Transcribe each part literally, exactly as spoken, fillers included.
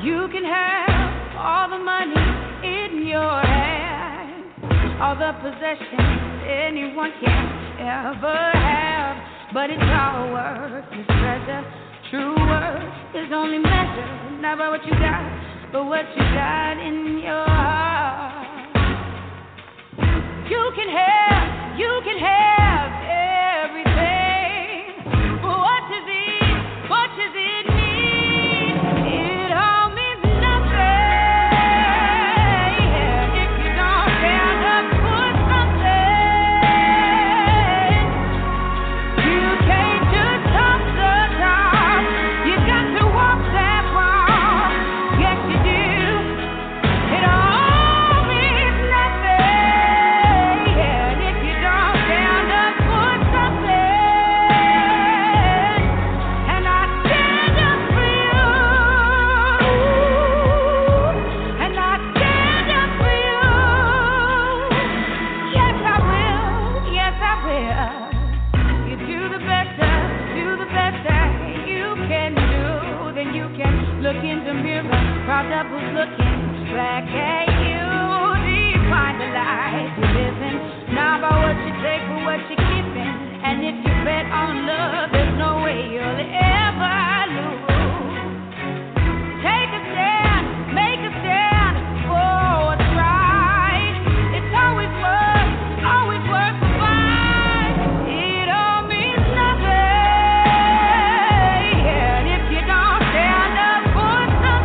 You can have all the money in your hand, all the possessions anyone can ever have, but it's all worthless treasure. True worth is only measured not by what you got, but what you got in your heart. You can have, you can have everything, but what does it, what does it mean? It all means nothing if you don't stand up for something. You can't just top the top, you got to walk that walk. Yes, you do. It all means nothing if you don't stand up for something. And I stand up for you. And I stand up for you. Yes, I will. Yes, I will. You do the best that, do the best that you can do. Then you can look in the mirror, proud of who's looking back at you. Define the life you're living, not by what you take, but what you're keeping. And if you bet on love, there's no way you'll ever lose. Take a stand, make a stand for what's right. It's always worth, always worth the fight. It all means nothing if you don't stand up for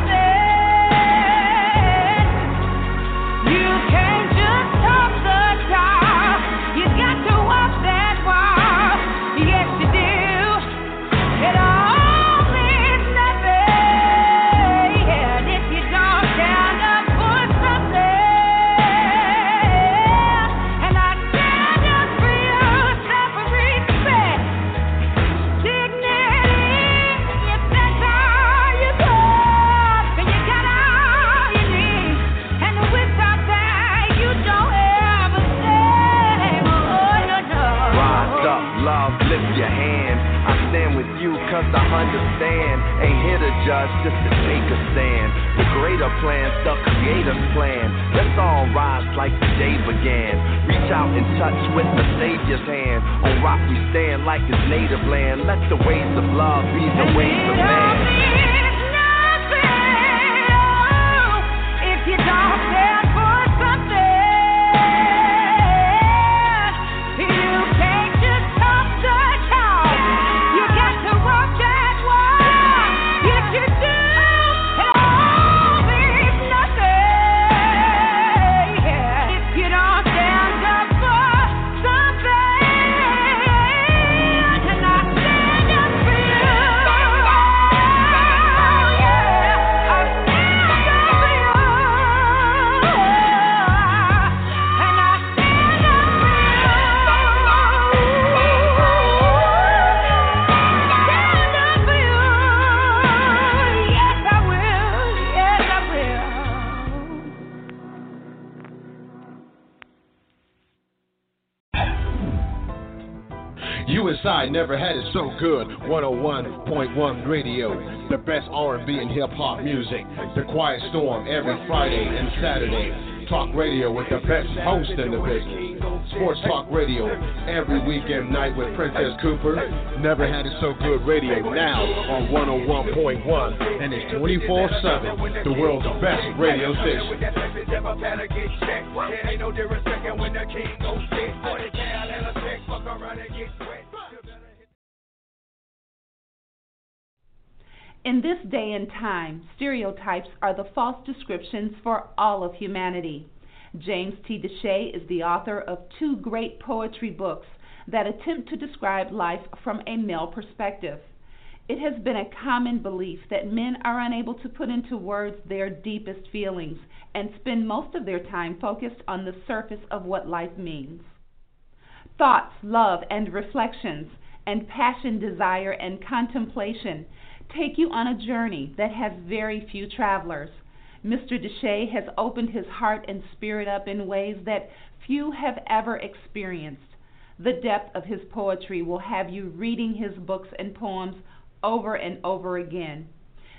something. You can't just top the top, you got to walk that walk. Yes, you do. It all means nothing if you don't stand up for something. And I stand up for you, self-respect, dignity. If that's all you got, then you got all you need. And without that, you don't ever say, oh, no, no. Rise up, love, lift your hand. I stand with you cause I understand. Ain't here to judge, just to take a stand. The greater plan's the creator's plan. Let's all rise like the day began. Reach out and touch with the Savior's hand. On rock we stand like his native land. Let the ways of love be the ways of It all man. means nothing if you don't stand for something. You can't just talk the talk, you got to walk that walk. Yes, you do. It all means nothing if you don't stand up for something. And I stand up for you. Yeah, I stand up for you. And I stand up for you. Stand up for you. Yes, I will. Yes, I will. U S I never had it so good. one oh one point one Radio, the best R and B and hip hop music. The Quiet Storm every Friday and Saturday. Talk radio with the best host in the business. Sports Talk Radio every weekend night with Princess Cooper. Never had it so good radio now on one oh one point one, and it's twenty-four seven. The world's best radio station. In this day and time, stereotypes are the false descriptions for all of humanity. James T. Deshay is the author of two great poetry books that attempt to describe life from a male perspective. It has been a common belief that men are unable to put into words their deepest feelings and spend most of their time focused on the surface of what life means. Thoughts, love, and reflections, and passion, desire, and contemplation take you on a journey that has very few travelers. Mister Deshay has opened his heart and spirit up in ways that few have ever experienced. The depth of his poetry will have you reading his books and poems over and over again.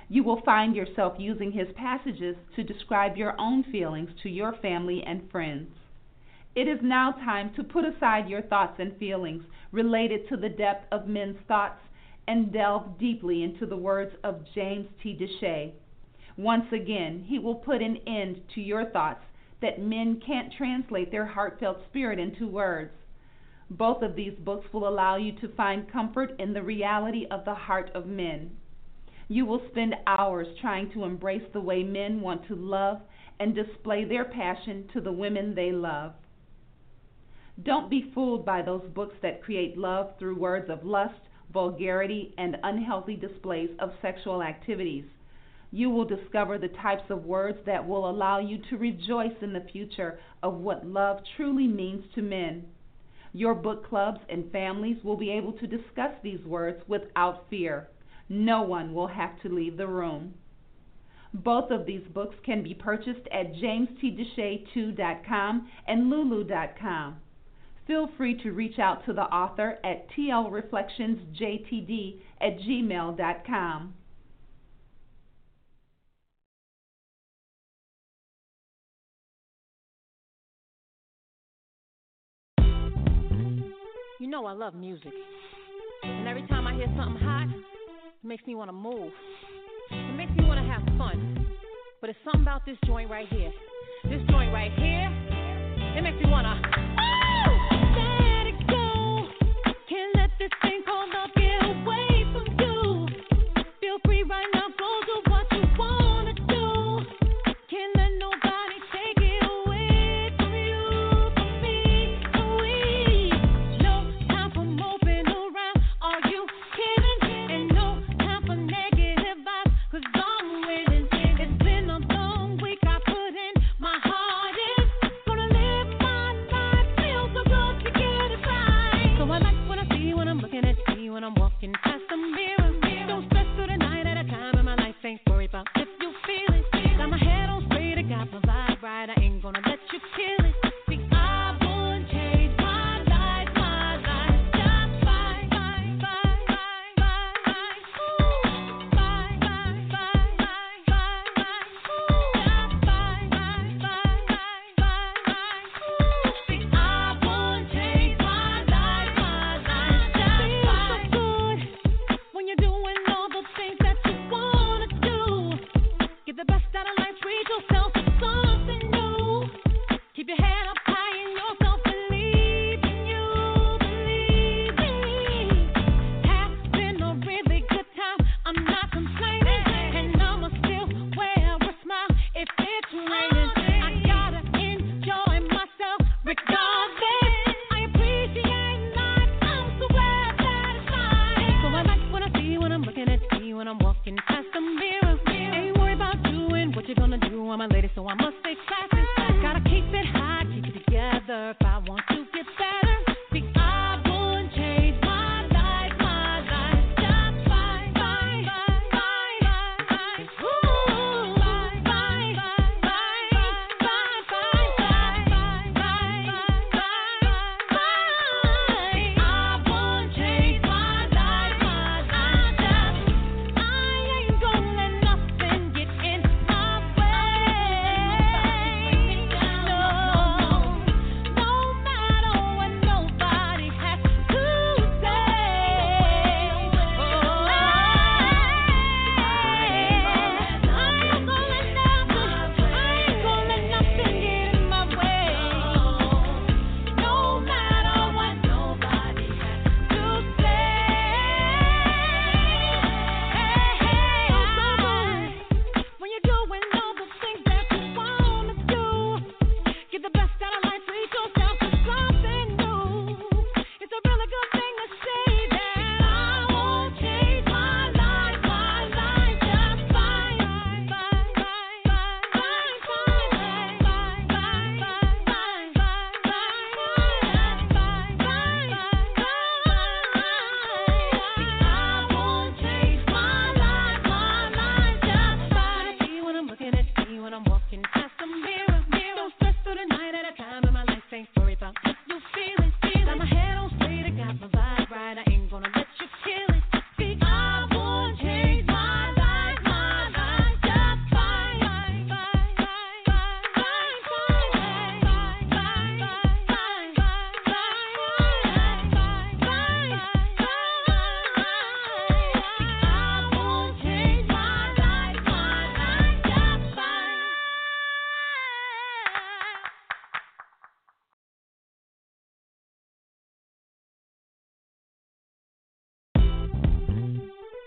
You will find yourself using his passages to describe your own feelings to your family and friends. It is now time to put aside your thoughts and feelings related to the depth of men's thoughts and delve deeply into the words of James T. Deshay. Once again, he will put an end to your thoughts that men can't translate their heartfelt spirit into words. Both of these books will allow you to find comfort in the reality of the heart of men. You will spend hours trying to embrace the way men want to love and display their passion to the women they love. Don't be fooled by those books that create love through words of lust, vulgarity, and unhealthy displays of sexual activities. You will discover the types of words that will allow you to rejoice in the future of what love truly means to men. Your book clubs and families will be able to discuss these words without fear. No one will have to leave the room. Both of these books can be purchased at james t deshay two dot com and lulu dot com. Feel free to reach out to the author at t l reflections j t d at gmail dot com. You know I love music, and every time I hear something hot, it makes me want to move. It makes me want to have fun. But it's something about this joint right here. This joint right here, it makes me want to, oh! Let it go. Can't let this thing called love get away from you. Feel free right now, go do what you want to do. Can't let nobody take it away from you, from me, from we. No time for moping around. Are you kidding? And no time for negative vibes, cause I'm winning. It's been a long week, I put in my hardest. Gonna live my life, feel so good to get it right. So I like what I see when I'm looking at you, when I'm walking past the mirror. Don't stress through the night at a time in my life, ain't worried about if you feel it. Got my head on straight, I got my vibe right, I ain't gonna let you kill it. See, I wouldn't change my life, my life, just fine, fine, fine, fine, fine, ooh, fine, fine, fine, fine, fine, ooh, just fine, fine, fine, fine, fine, ooh. See, I wouldn't change my life, my life, just fine. Feels so good when you're doing all the things that you wanna do. Get the best out of life, treat yourself to something new. Keep your head up high in yourself, believe in you, believe in. Having a really good time, I'm not complaining, and I'ma still wear a smile if it's raining. I gotta enjoy myself regardless. I appreciate life, I'm so glad that it's mine. So I like what I see when I'm looking at you, when I'm walking past the mirror. Ain't worried about doing what you're gonna do, I'm a lady, so I must stay classy. Gotta keep it hot, keep it together if I want to get better. See, I wouldn't change my life, my life, just fine, fine, fine, fine, fine, ooh, fine, fine, fine, fine, fine, fine, fine, fine, fine, fine. I wouldn't change my life, my life, just, I ain't gonna let nothing get in my way.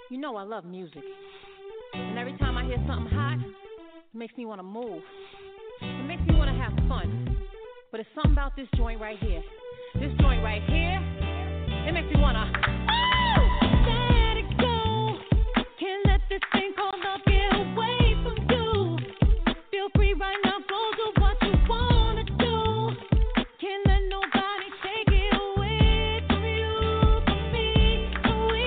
You know I love music. And every time I hear something hot, it makes me want to move. It makes me want to have fun. But it's something about this joint right here. This joint right here, it makes me want to, oh, let it go. Can't let this thing called love get away from you. Feel free right now, go do what you want to do. Can't let nobody take it away from you, from me, from we.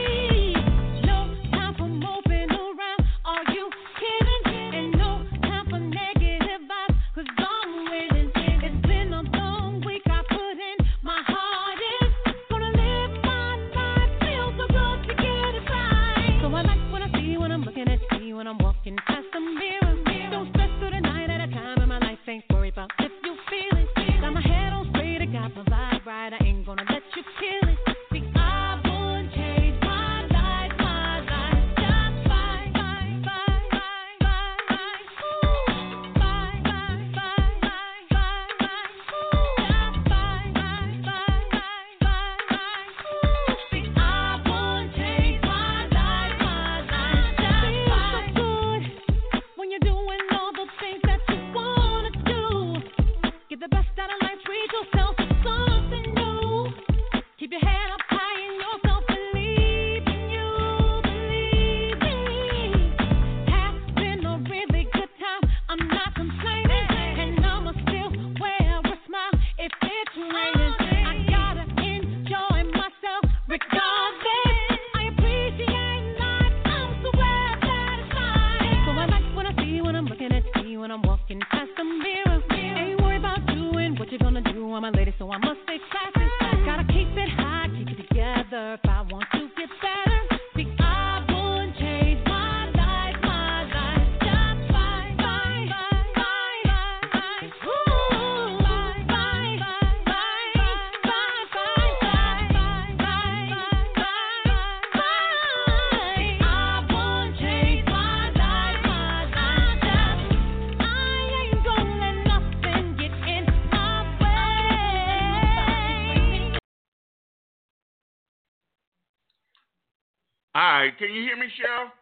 No time for moping around, are you kidding? And no time for negative vibes, cause I'm winning. It's been a long week, I put in my hardest. Gonna live my life, feel so good to get it right. So I like what I see when I'm looking at you, when I'm walking past the mirror. Don't stress through the night at a time in my life, ain't worried about if you feel it. Got my head on straight, I got my vibe right, I ain't gonna let you kill it. See, I wouldn't change my life, my life, just fine, fine, fine, fine, fine, fine. Ooh, fine, fine, fine, fine, fine, fine. Ooh, just fine, fine, fine, fine, fine, fine. Ooh, see, I wouldn't change my life, my life, just fine. Feels so good when you're doing all the things that you wanna do. Get the best out of life, treat yourself to something new. Keep your head up high in yourself, believe in you, believe in me. Has been a really good time, I'm not complaining, and I'ma still wear a smile if it's raining. I gotta enjoy myself regardless. I appreciate life, I'm so glad that it's mine. So I like what I see when I'm looking at you, when I'm walking past the mirror. Ain't worried about doing what you're gonna do, I'm a lady, so I must stay classy. Gotta keep it high, keep it together if I want to get better. See, I wouldn't change my life, my life, just fine, fine, fine, fine, fine. Ooh, fine, fine, fine, fine, fine, fine, fine, fine, fine, fine, fine. I wouldn't change my life, my life, just. I ain't gonna let nothing get in my way. All right, can you hear me, Cheryl?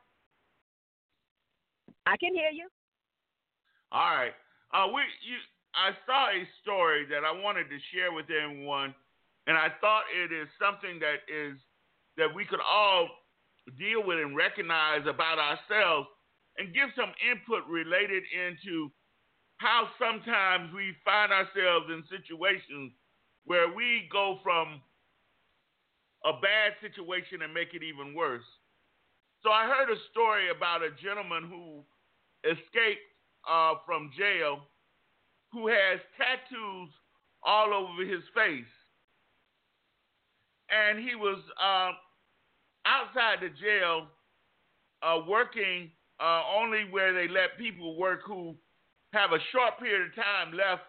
I can hear you. All right. Uh, we, you, I saw a story that I wanted to share with everyone, and I thought it is something that is that we could all deal with and recognize about ourselves, and give some input related into how sometimes we find ourselves in situations where we go from a bad situation and make it even worse. So I heard a story about a gentleman who escaped uh, from jail, who has tattoos all over his face. And he was uh, outside the jail uh, working uh, only where they let people work who have a short period of time left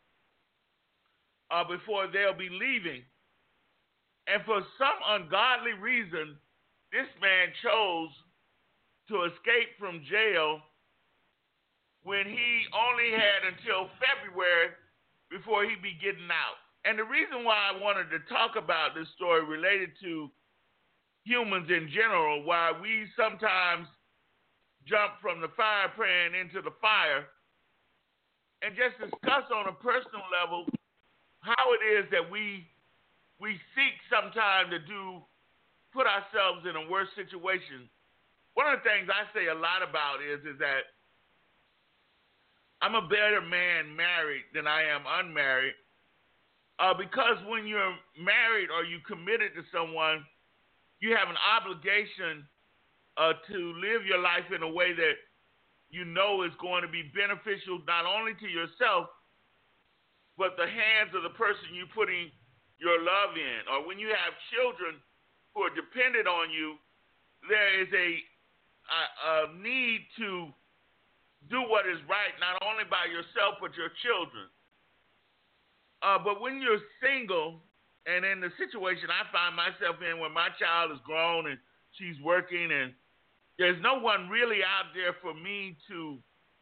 uh, before they'll be leaving. And for some ungodly reason, this man chose to escape from jail when he only had until February before he'd be getting out. And the reason why I wanted to talk about this story related to humans in general, why we sometimes jump from the fire pan into the fire, and just discuss on a personal level how it is that we we seek sometimes to do, put ourselves in a worse situation. One of the things I say a lot about is, is that I'm a better man married than I am unmarried, uh, because when you're married or you committed to someone, you have an obligation uh, to live your life in a way that you know is going to be beneficial not only to yourself, but the hands of the person you're putting your love in. Or when you have children who are dependent on you, there is a, a, a need to do what is right, not only by yourself, but your children. Uh, but when you're single, and in the situation I find myself in when my child is grown and she's working, and there's no one really out there for me to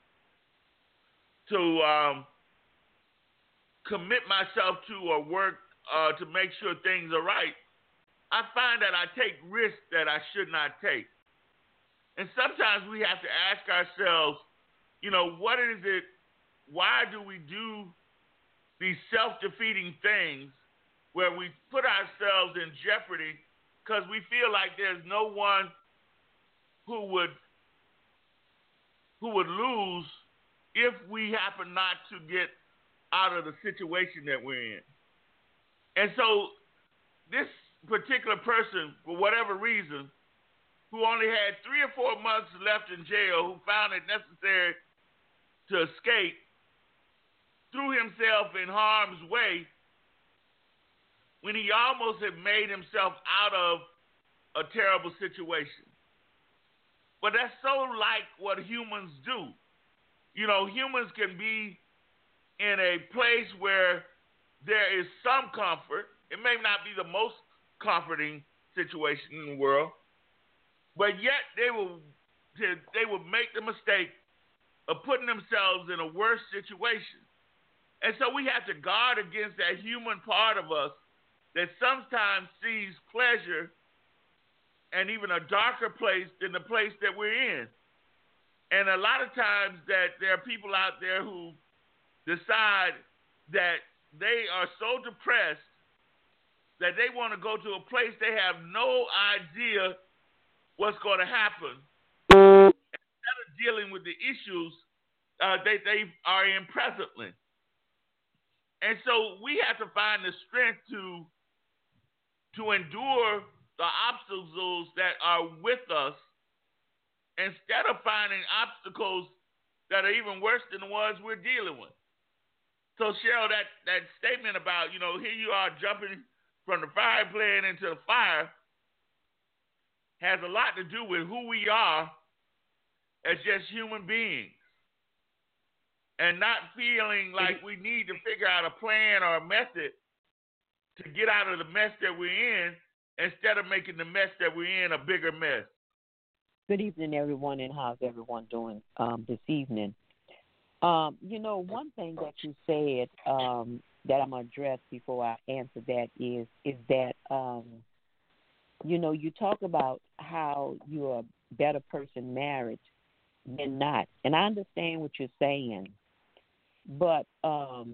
to um, commit myself to or work uh, to make sure things are right, I find that I take risks that I should not take. And sometimes we have to ask ourselves, you know, what is it, why do we do these self-defeating things where we put ourselves in jeopardy because we feel like there's no one who would who would lose if we happen not to get out of the situation that we're in. And so this particular person, for whatever reason, who only had three or four months left in jail, who found it necessary to escape, threw himself in harm's way when he almost had made himself out of a terrible situation. But that's so like what humans do. You know, humans can be in a place where there is some comfort. It may not be the most comforting situation in the world, but yet they will they will make the mistake of putting themselves in a worse situation. And so we have to guard against that human part of us that sometimes sees pleasure and even a darker place than the place that we're in. And a lot of times that there are people out there who decide that they are so depressed that they want to go to a place they have no idea what's going to happen. Instead of dealing with the issues uh, they, they are in presently. And so we have to find the strength to to endure the obstacles that are with us instead of finding obstacles that are even worse than the ones we're dealing with. So, Cheryl, that, that statement about, you know, here you are jumping from the fire plane into the fire has a lot to do with who we are as just human beings and not feeling like we need to figure out a plan or a method to get out of the mess that we're in instead of making the mess that we're in a bigger mess. Good evening, everyone, and how's everyone doing um, this evening? Um, you know, one thing that you said um, that I'm going to address before I answer that is is that, um, you know, you talk about how you're a better person married than not. And I understand what you're saying. But um,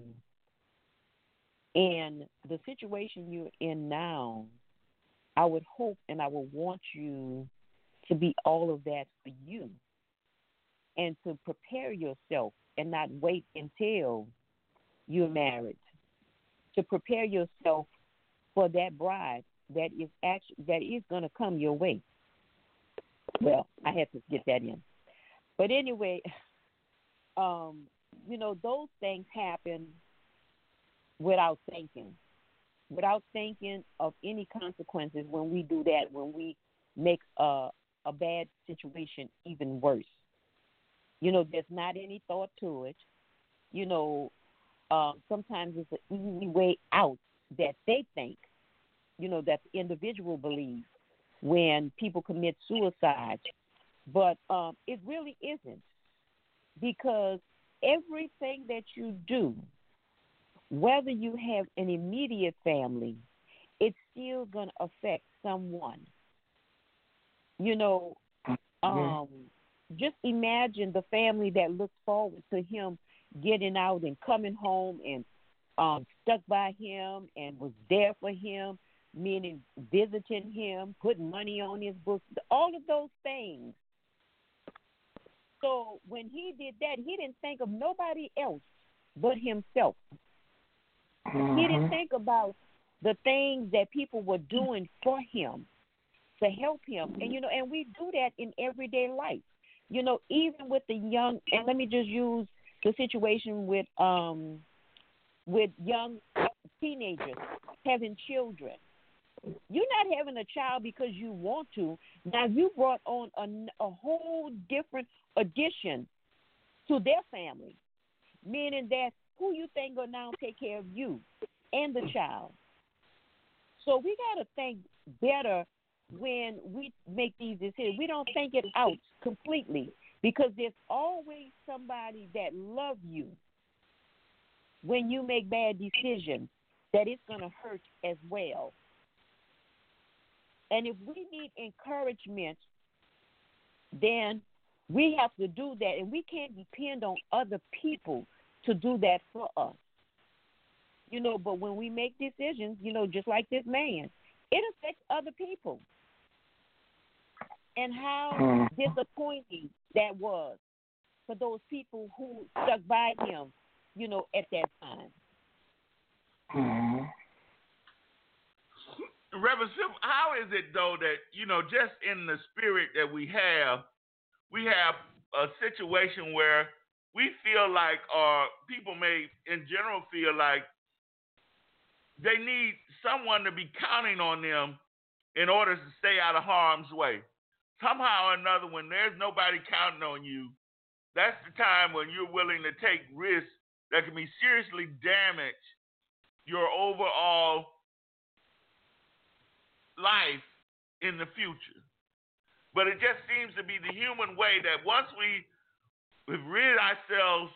in the situation you're in now, I would hope and I would want you to be all of that for you and to prepare yourself and not wait until you're married, to prepare yourself for that bride that is actually that is going to come your way. Well, I had to get that in. But anyway, um, you know, those things happen without thinking, without thinking of any consequences when we do that, when we make a, a bad situation even worse. You know, there's not any thought to it. You know, um, sometimes it's an easy way out that they think, you know, that the individual believes when people commit suicide. But um, it really isn't, because everything that you do, whether you have an immediate family, it's still going to affect someone. You know, um, just imagine the family that looks forward to him getting out and coming home and um, stuck by him and was there for him, meaning visiting him, putting money on his books, all of those things. So when he did that, he didn't think of nobody else but himself. Mm-hmm. He didn't think about the things that people were doing for him to help him. And, you know, and we do that in everyday life. You know, even with the young, and let me just use the situation with um with young teenagers having children. You're not having a child because you want to. Now, you brought on a, a whole different addition to their family, meaning that who you think will now take care of you and the child. So we got to think better when we make these decisions. We don't think it out completely, because there's always somebody that loves you when you make bad decisions that it's going to hurt as well. And if we need encouragement then we have to do that, and we can't depend on other people to do that for us. You know, but when we make decisions, you know, just like this man, it affects other people. And how mm-hmm. disappointing that was for those people who stuck by him, you know, at that time. Mm-hmm. Reverend Sim, how is it, though, that, you know, just in the spirit that we have, we have a situation where we feel like, or people may in general feel like, they need someone to be counting on them in order to stay out of harm's way. Somehow or another, when there's nobody counting on you, that's the time when you're willing to take risks that can be seriously damage your overall life in the future. But it just seems to be the human way that once we we've rid ourselves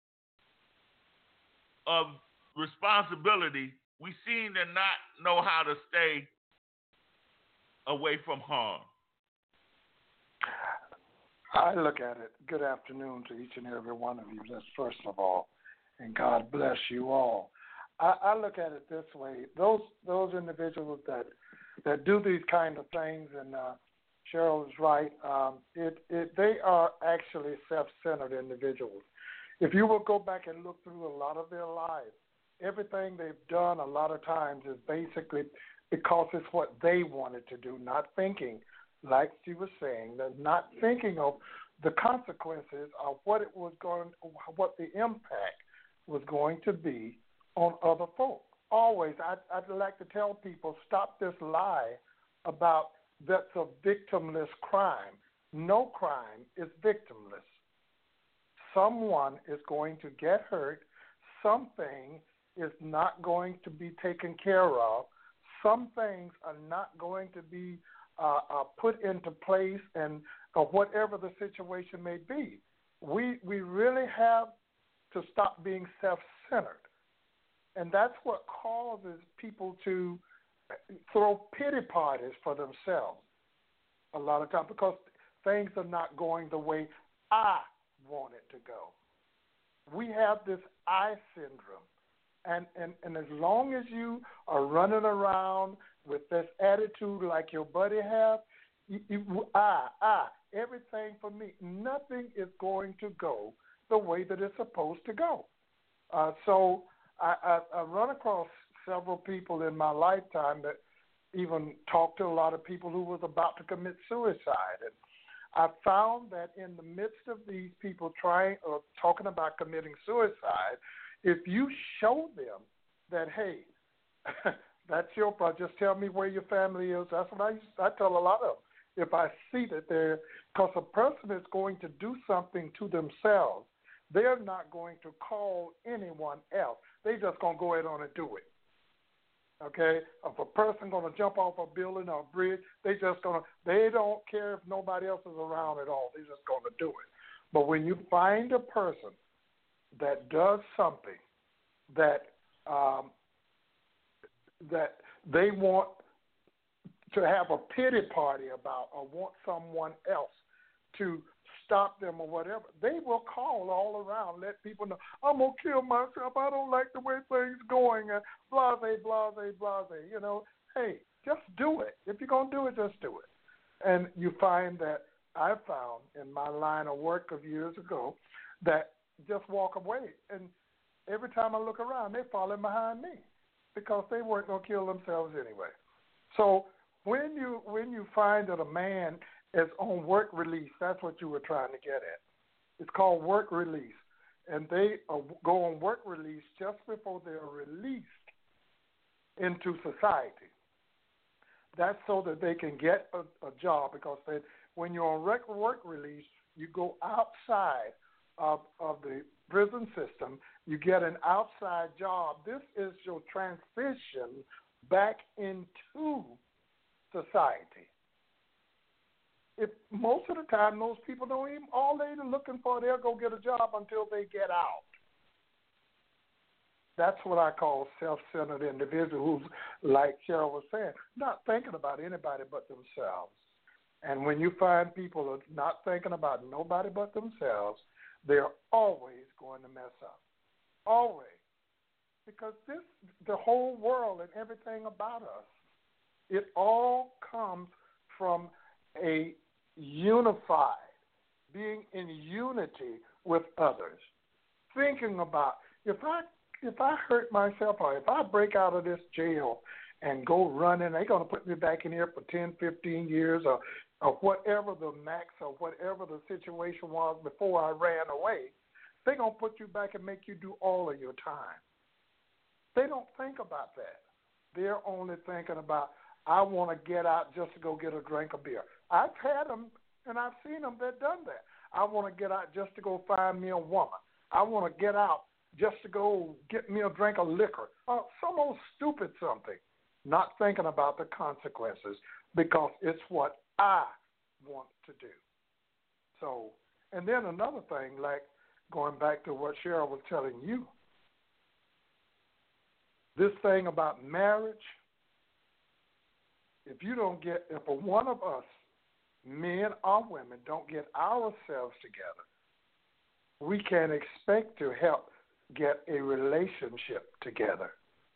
of responsibility, we seem to not know how to stay away from harm. I look at it, good afternoon to each and every one of you, that's first of all, and God bless you all. I, I look at it this way, those those individuals that that do these kind of things, and uh, Cheryl is right, um, it, it, they are actually self-centered individuals. If you will go back and look through a lot of their lives, everything they've done a lot of times is basically because it's what they wanted to do, not thinking, like she was saying, not thinking of the consequences of what it was going, what the impact was going to be on other folk. Always, I'd, I'd like to tell people, stop this lie about that's a victimless crime. No crime is victimless. Someone is going to get hurt. Something is not going to be taken care of. Some things are not going to be uh, uh, put into place, and uh, whatever the situation may be. We, we really have to stop being self-centered. And that's what causes people to throw pity parties for themselves a lot of times, because things are not going the way I want it to go. We have this I syndrome. And, and, and as long as you are running around with this attitude like your buddy have, you, you, I, I, everything for me, nothing is going to go the way that it's supposed to go. Uh, so I, I, I run across several people in my lifetime that even talked to a lot of people who was about to commit suicide. And I found that in the midst of these people trying or talking about committing suicide, if you show them that, hey, that's your problem, just tell me where your family is. That's what I used, I tell a lot of them. If I see that they're, because a person is going to do something to themselves, they're not going to call anyone else. They're just going to go ahead on and do it. Okay? If a person going to jump off a building or a bridge, they just going to, they don't care if nobody else is around at all. They're just going to do it. But when you find a person that does something that um, that they want to have a pity party about, or want someone else to stop them or whatever, they will call all around, let people know, I'm going to kill myself, I don't like the way things going, and blase, blase, blase. You know, hey, just do it. If you're going to do it, just do it. And you find that I found in my line of work of years ago that just walk away. And every time I look around, they're falling behind me because they weren't going to kill themselves anyway. So when you when you find that a man is on work release, that's what you were trying to get at. It's called work release. And they uh, go on work release just before they're released into society. That's so that they can get a, a job, because they, when you're on rec- work release, you go outside Of, of the prison system, you get an outside job. This is your transition back into society. If most of the time those people don't even, all they're looking for, they'll go get a job until they get out. That's what I call self-centered individuals who's, like Cheryl was saying, not thinking about anybody but themselves. And when you find people are not thinking about nobody but themselves, they're always going to mess up. Always. Because this, the whole world and everything about us, it all comes from a unified, being in unity with others. Thinking about, if I if I hurt myself or if I break out of this jail and go running, they're going to put me back in here for ten, fifteen years or, or whatever the max or whatever the situation was before I ran away. They're going to put you back and make you do all of your time. They don't think about that. They're only thinking about, I want to get out just to go get a drink of beer. I've had them, and I've seen them that done that. I want to get out just to go find me a woman. I want to get out just to go get me a drink of liquor. Uh, some old stupid something. Not thinking about the consequences because it's what I want to do. So, and then another thing, like going back to what Cheryl was telling you, this thing about marriage, if you don't get, if one of us, men or women, don't get ourselves together, we can't expect to help get a relationship together.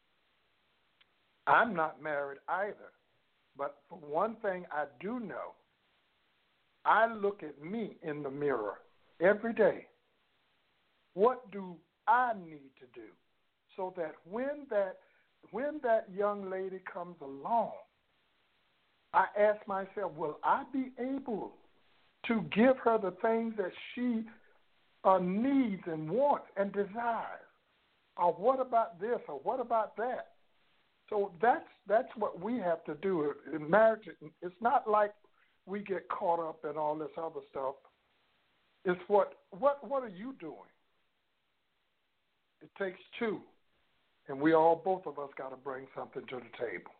I'm not married either, but for one thing I do know, I look at me in the mirror every day. What do I need to do so that when that when that young lady comes along, I ask myself, will I be able to give her the things that she uh, needs and wants and desires? Or what about this? Or what about that? So that's that's what we have to do in marriage. It's not like we get caught up in all this other stuff. It's what what what are you doing? It takes two, and we all, both of us, got to bring something to the table.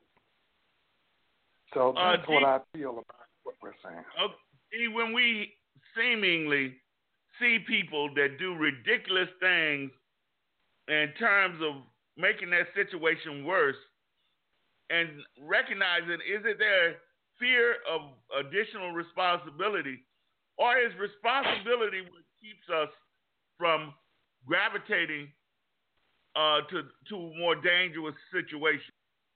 So that's uh, what I feel about what we're saying. Uh, see, when we seemingly see people that do ridiculous things in terms of making that situation worse, and recognizing, is it their fear of additional responsibility, or is responsibility what keeps us from gravitating uh, to to a more dangerous situation?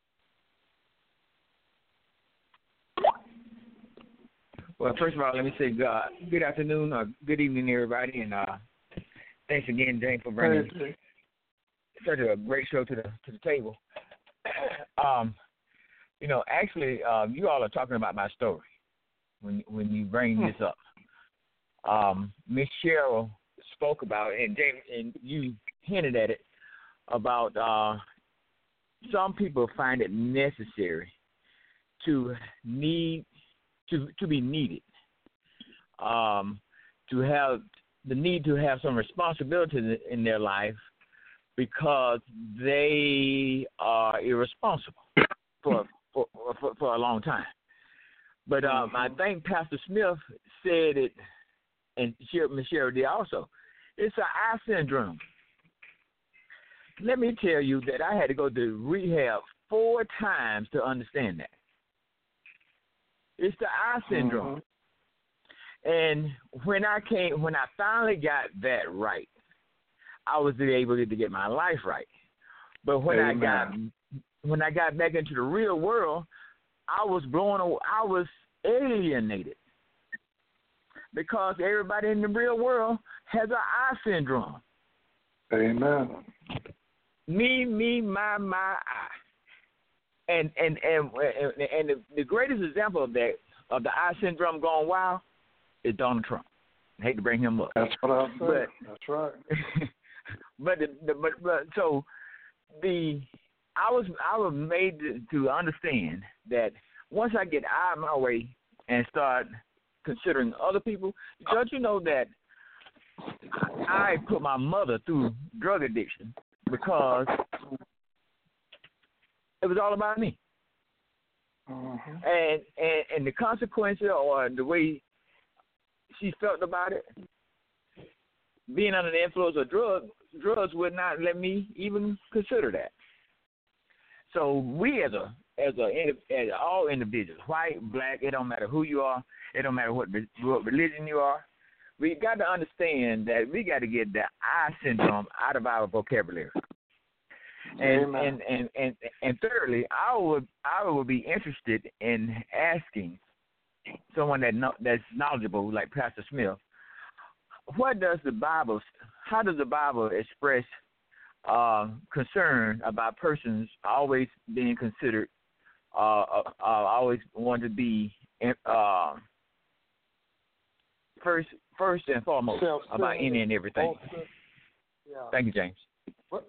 Well, first of all, let me say uh, good afternoon or good evening, everybody, and uh, thanks again, James, for bringing hey, such a great show to the to the table. Um, you know, actually, um, you all are talking about my story when when you bring this up. Um, Miss Cheryl spoke about it, and James, and you hinted at it about uh, some people find it necessary to need to to be needed, um, to have the need to have some responsibility in their life because they are irresponsible for for, for, for a long time. But um, I think Pastor Smith said it, and Miz Cheryl did also. It's an I syndrome. Let me tell you that I had to go to rehab four times to understand that. It's the I syndrome. Mm-hmm. And when I came, when I finally got that right, I was able to get my life right. But when Amen. I got when I got back into the real world, I was blown away. I was alienated because everybody in the real world has an I syndrome. Amen. Me, me, my, my, I. And and and and, and the, the greatest example of that of the I syndrome gone wild is Donald Trump. I hate to bring him up. That's what I said. But, That's right. but, the, the, but but so the I was I was made to, to understand that once I get out of my way and start considering other people, don't you know that I put my mother through drug addiction because it was all about me. Mm-hmm. And, and and the consequences or the way she felt about it, being under the influence of drugs, drugs would not let me even consider that. So we as a as a as all individuals, white, black, it don't matter who you are, it don't matter what what religion you are. We got to understand that we got to get the I syndrome out of our vocabulary. And and, and, and and thirdly, I would I would be interested in asking someone that know, that's knowledgeable, like Pastor Smith, what does the Bible, how does the Bible express uh, concern about persons always being considered, uh, uh, uh, always want to be uh, first, first and foremost Self-centered. About any and everything? Yeah. Thank you, James. What?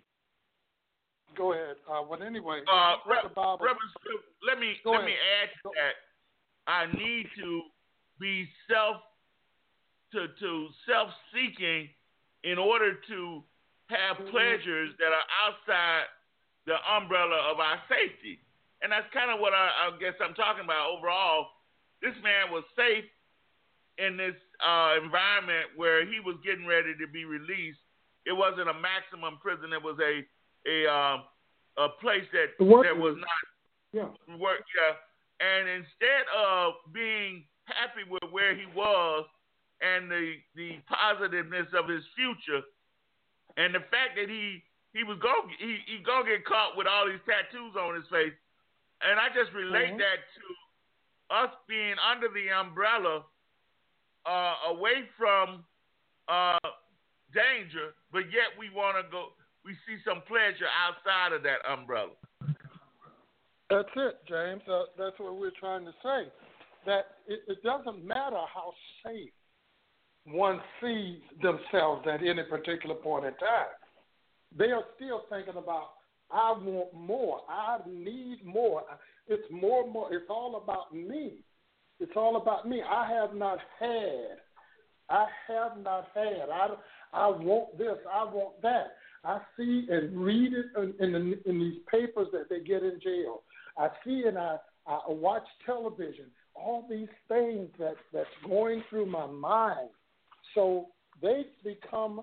Go ahead. Uh, but anyway, uh, what the Bible, Reverend, let me Go let ahead. me add to that. I need to be self to to self seeking in order to have mm-hmm. pleasures that are outside the umbrella of our safety, and that's kind of what I, I guess I'm talking about. Overall, this man was safe in this uh, environment where he was getting ready to be released. It wasn't a maximum prison; it was a a um, a place that that was not yeah work yeah. And instead of being happy with where he was and the the positiveness of his future, and the fact that he he was go he he gonna get caught with all these tattoos on his face, and I just relate mm-hmm. that to us being under the umbrella, uh, away from uh, danger, but yet we want to go. We see some pleasure outside of that umbrella. That's it, James. Uh, that's what we're trying to say. That it, it doesn't matter how safe one sees themselves at any particular point in time. They are still thinking about, I want more. I need more. It's more, more. It's all about me. It's all about me. I have not had. I have not had. I, I want this. I want that. I see and read it in, in, in these papers that they get in jail. I see and I, I watch television, all these things that, that's going through my mind. So they become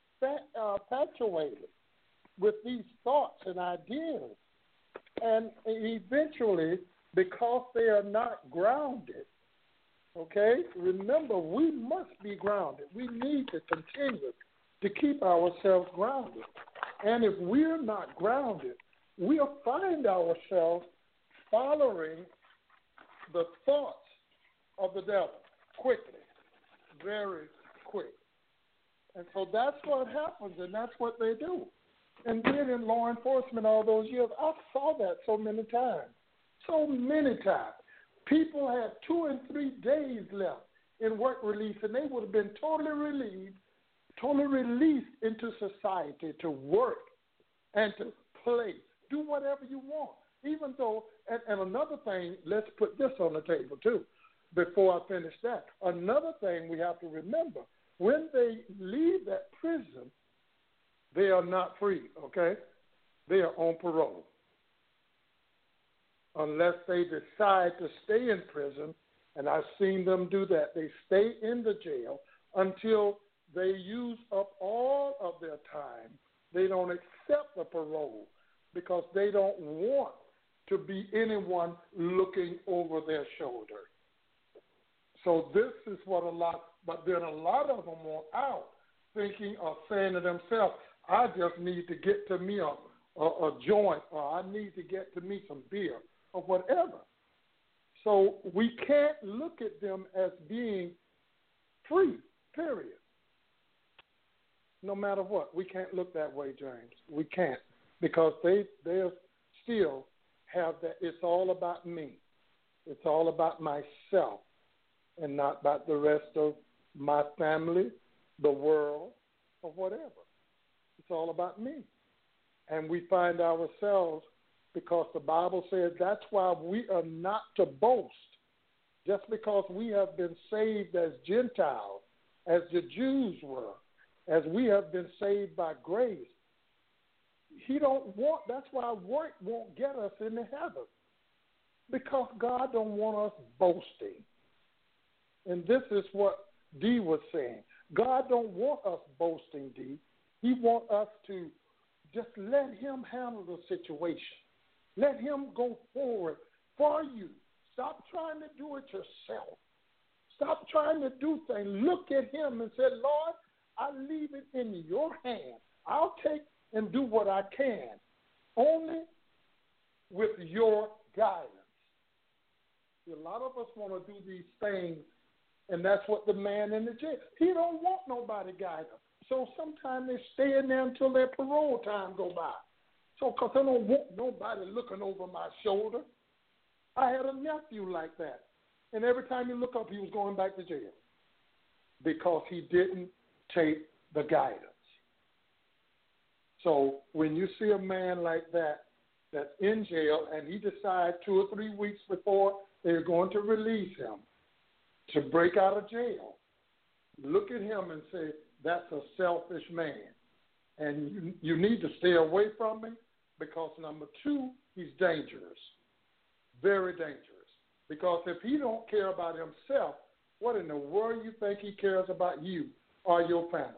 infatuated with these thoughts and ideas. And eventually, because they are not grounded, okay, remember, we must be grounded. We need to continue to keep ourselves grounded. And if we're not grounded, we'll find ourselves following the thoughts of the devil quickly, very quick. And so that's what happens, and that's what they do. And being in law enforcement all those years, I saw that so many times, so many times. People had two and three days left in work release, and they would have been totally relieved, totally released into society to work and to play, do whatever you want. Even though, and, and another thing, let's put this on the table too, before I finish that. Another thing we have to remember, when they leave that prison, they are not free, okay? They are on parole. Unless they decide to stay in prison, and I've seen them do that. They stay in the jail until they use up all of their time. They don't accept the parole because they don't want to be anyone looking over their shoulder. So this is what a lot, but then a lot of them want out, thinking or saying to themselves, I just need to get to me a, a, a joint, or I need to get to me some beer, or whatever. So we can't look at them as being free, period. No matter what, we can't look that way, James. We can't, because they they still have that. It's all about me. It's all about myself, and not about the rest of my family, the world, or whatever. It's all about me. And we find ourselves, because the Bible says that's why we are not to boast. Just because we have been saved as Gentiles, as the Jews were, as we have been saved by grace, he don't want, that's why work won't get us into heaven. Because God don't want us boasting. And this is what Dee was saying. God don't want us boasting, Dee. He wants us to just let him handle the situation. Let him go forward for you. Stop trying to do it yourself. Stop trying to do things. Look at him and say, Lord, I leave it in your hand. I'll take and do what I can, only with your guidance. See, a lot of us want to do these things, and that's what the man in the jail, he don't want nobody guiding him. So sometimes they stay in there until their parole time go by. So because I don't want nobody looking over my shoulder. I had a nephew like that. And every time you look up, he was going back to jail because he didn't take the guidance. So when you see a man like that that's in jail and he decides two or three weeks before they're going to release him to break out of jail, look at him and say, that's a selfish man. And you, you need to stay away from him because, number two, he's dangerous, very dangerous. Because if he don't care about himself, what in the world you think he cares about you or your family?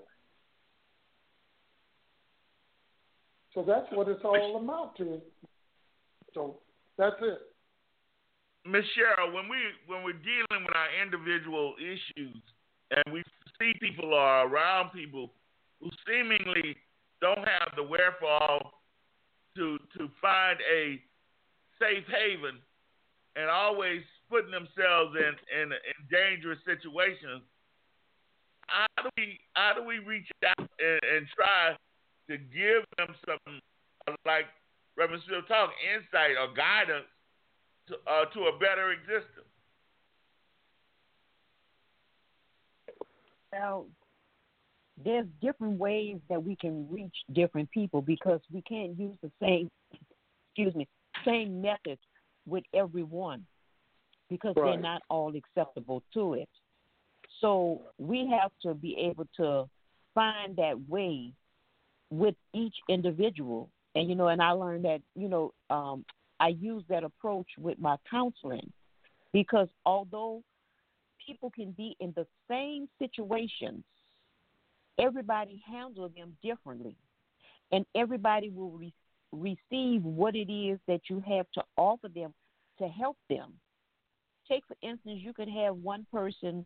So that's what it's all about to. So that's it. Miz Cheryl, when we when we're dealing with our individual issues and we see people or around people who seemingly don't have the wherewithal to to find a safe haven and always putting themselves in, in, in dangerous situations, how do we how do we reach out and, and try to give them some, like Reverend Smith talk, insight or guidance to, uh, to a better existence? Well, there's different ways that we can reach different people because we can't use the same, excuse me, same method with everyone because right. They're not all acceptable to it. So we have to be able to find that way with each individual. And, you know, and I learned that, you know, um, I use that approach with my counseling because although people can be in the same situations, everybody handles them differently. And everybody will re- receive what it is that you have to offer them to help them. Take, for instance, you could have one person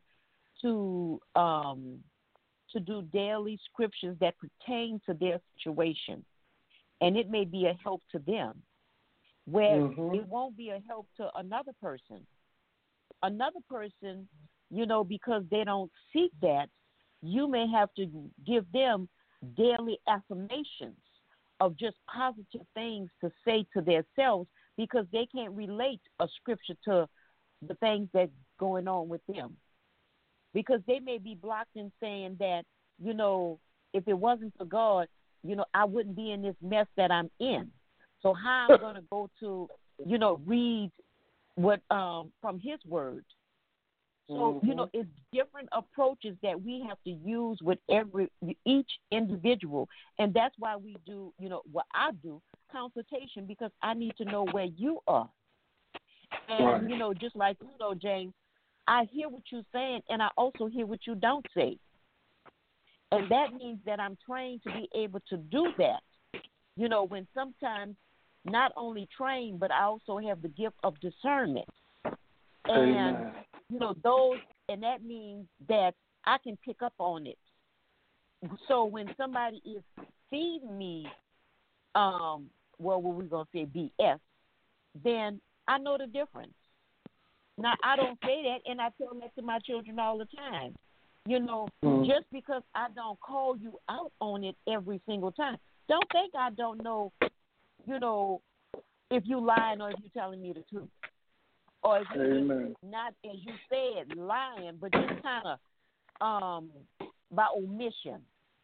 to um, to do daily scriptures that pertain to their situation, and it may be a help to them, where mm-hmm. it won't be a help to another person. Another person, you know, because they don't seek that, you may have to give them daily affirmations of just positive things to say to themselves because they can't relate a scripture to the things that's going on with them. Because they may be blocked in saying that, you know, if it wasn't for God, you know, I wouldn't be in this mess that I'm in. So how I'm going to go to, you know, read what um, from his word. So, mm-hmm. you know, it's different approaches that we have to use with every each individual. And that's why we do, you know, what I do, consultation, because I need to know where you are. And, right. you know, just like, you know, James, I hear what you're saying, and I also hear what you don't say. And that means that I'm trained to be able to do that. You know, when sometimes not only trained, but I also have the gift of discernment. And, Amen. you know, those, and that means that I can pick up on it. So when somebody is feeding me, um, well, what we're going to say B S, then I know the difference. Now, I don't say that, and I tell that to my children all the time. You know, mm-hmm. just because I don't call you out on it every single time, don't think I don't know, you know, if you lying or if you're telling me the truth. Or if you're not, as you said, lying, but just kind of um, by omission,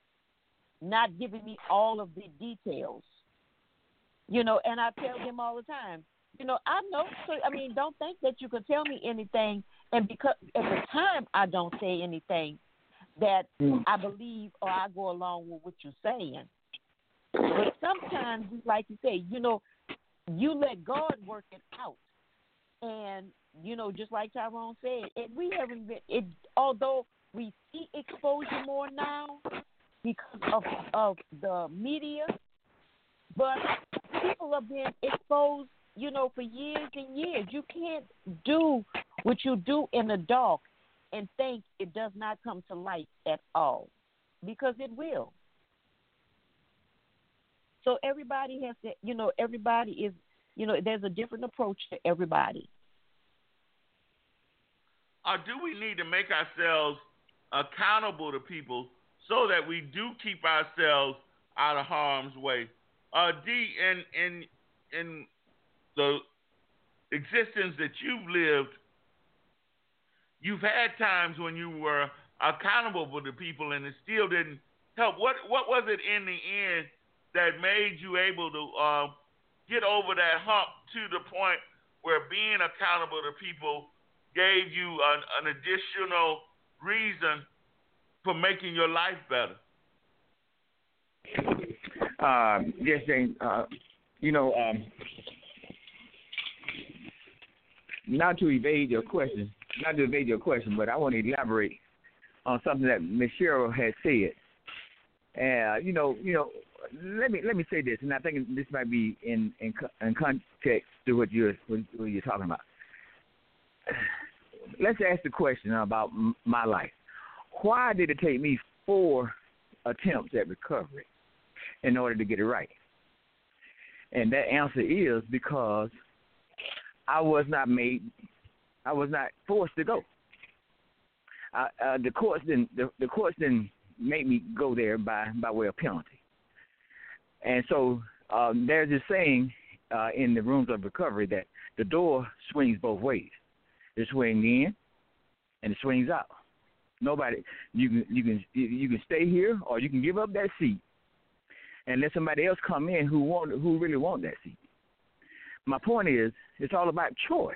not giving me all of the details. You know, and I tell them all the time, you know, I know, so, I mean, don't think that you can tell me anything, and because at the time I don't say anything that mm. I believe or I go along with what you're saying. But sometimes, like you say, you know, you let God work it out. And, you know, just like Tyrone said, it, we haven't been, it, although we see exposure more now because of, of the media, but people are being exposed you know, for years and years. You can't do what you do in the dark and think it does not come to light at all, because it will. So everybody has to, you know, everybody is, you know, there's a different approach to everybody. Or do we need to make ourselves accountable to people so that we do keep ourselves out of harm's way? Uh, D, in, in, in the existence that you've lived, you've had times when you were accountable to people and it still didn't help. What what was it in the end that made you able to uh, get over that hump to the point where being accountable to people gave you an, an additional reason for making your life better? Uh, yes, James. Uh, you know, um, not to evade your question, not to evade your question, but I want to elaborate on something that Miz Cheryl has said. And uh, you know, you know, let me let me say this, and I think this might be in in, in context to what you're what you're talking about. Let's ask the question about m- my life. Why did it take me four attempts at recovery in order to get it right? And that answer is because I was not made, I was not forced to go. I, uh, the courts didn't, the, the courts didn't make me go there by, by way of penalty. And so um, there's this saying uh, in the rooms of recovery that the door swings both ways. It swings in and it swings out. Nobody, you can you can you can stay here or you can give up that seat and let somebody else come in who want who really want that seat. My point is, it's all about choice.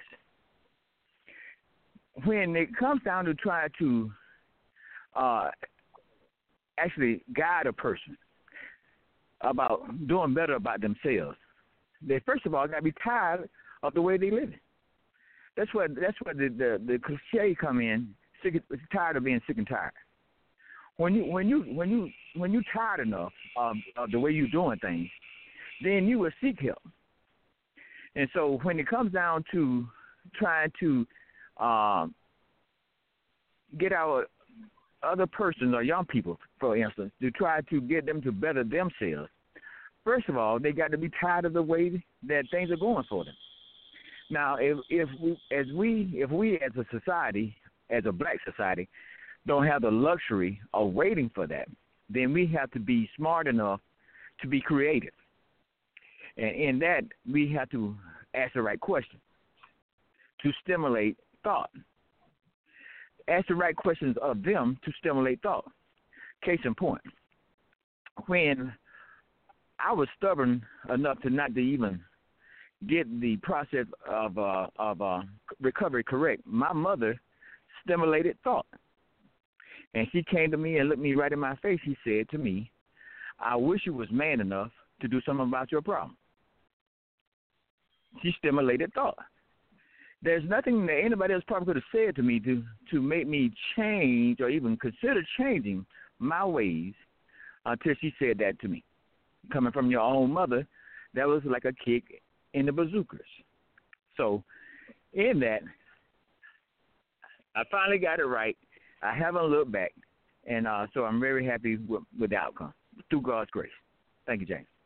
When it comes down to try to uh, actually guide a person about doing better about themselves, they first of all got to be tired of the way they live. That's where that's where the, the, the cliche come in. Sick, tired of being sick and tired. When you when you when you when you tired enough of, of the way you're doing things, then you will seek help. And so when it comes down to trying to um, get our other persons or young people, for instance, to try to get them to better themselves, first of all, they got to be tired of the way that things are going for them. Now, if if we as we if we as a society, as a black society, don't have the luxury of waiting for that, then we have to be smart enough to be creative. And in that, we have to ask the right question to stimulate thought. Ask the right questions of them to stimulate thought. Case in point, when I was stubborn enough to not to even get the process of uh, of uh, recovery correct, my mother stimulated thought. And she came to me and looked me right in my face. She said to me, I wish you was man enough to do something about your problem. She stimulated thought. There's nothing that anybody else probably could have said to me to, to make me change or even consider changing my ways until she said that to me. Coming from your own mother, that was like a kick in the bazookas. So in that, I finally got it right. I haven't looked back, and uh, so I'm very happy with, with the outcome, through God's grace. Thank you, James.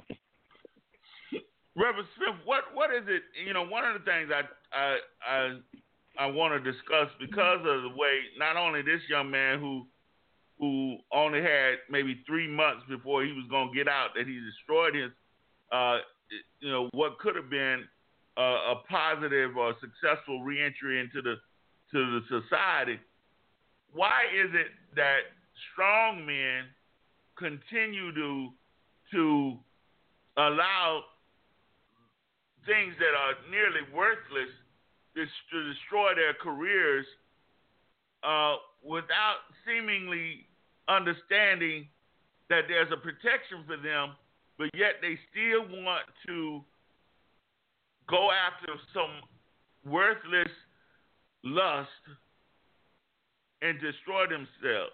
Reverend Smith, what, what is it? You know, one of the things I I I, I want to discuss, because of the way not only this young man who who only had maybe three months before he was going to get out, that he destroyed his, uh, you know, what could have been a, a positive or successful reentry into the to the society. Why is it that strong men continue to to allow things that are nearly worthless to, to destroy their careers uh, without seemingly understanding that there's a protection for them, but yet they still want to go after some worthless lust and destroy themselves?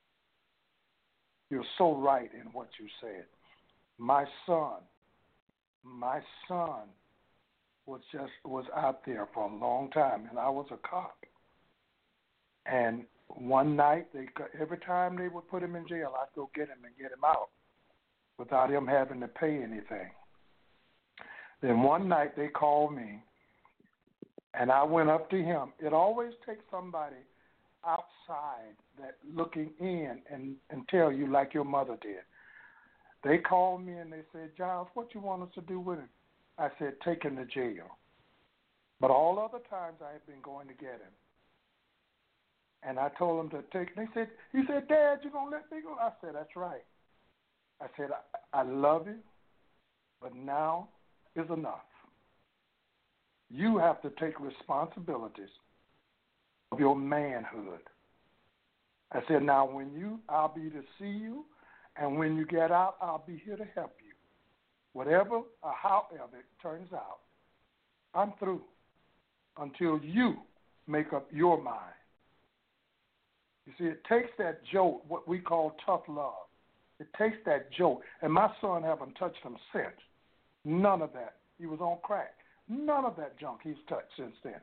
You're so right in what you said. My son my son was just was out there for a long time, and I was a cop. And one night, they every time they would put him in jail, I'd go get him and get him out without him having to pay anything. Then one night they called me, and I went up to him. It always takes somebody outside that looking in and, and tell you like your mother did. They called me and they said, Giles, what you want us to do with him? I said, take him to jail. But all other times I had been going to get him. And I told him to take him. They said, he said, Dad, you going to let me go? I said, that's right. I said, I, I love you, but now is enough. You have to take responsibilities of your manhood. I said, now when you, I'll be to see you, and when you get out, I'll be here to help you. Whatever or however it turns out, I'm through until you make up your mind. You see, it takes that jolt, what we call tough love. It takes that jolt. And my son haven't touched him since. None of that. He was on crack. None of that junk he's touched since then.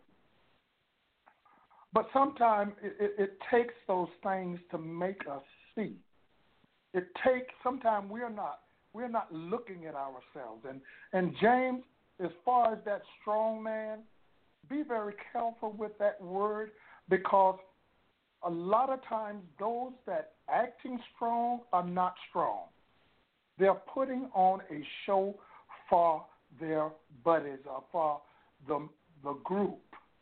But sometimes it, it, it takes those things to make us see. It takes, sometimes we're not, we're not looking at ourselves. And, and James, as far as that strong man, be very careful with that word, because a lot of times those that acting strong are not strong. They're putting on a show for their buddies or for the, the group.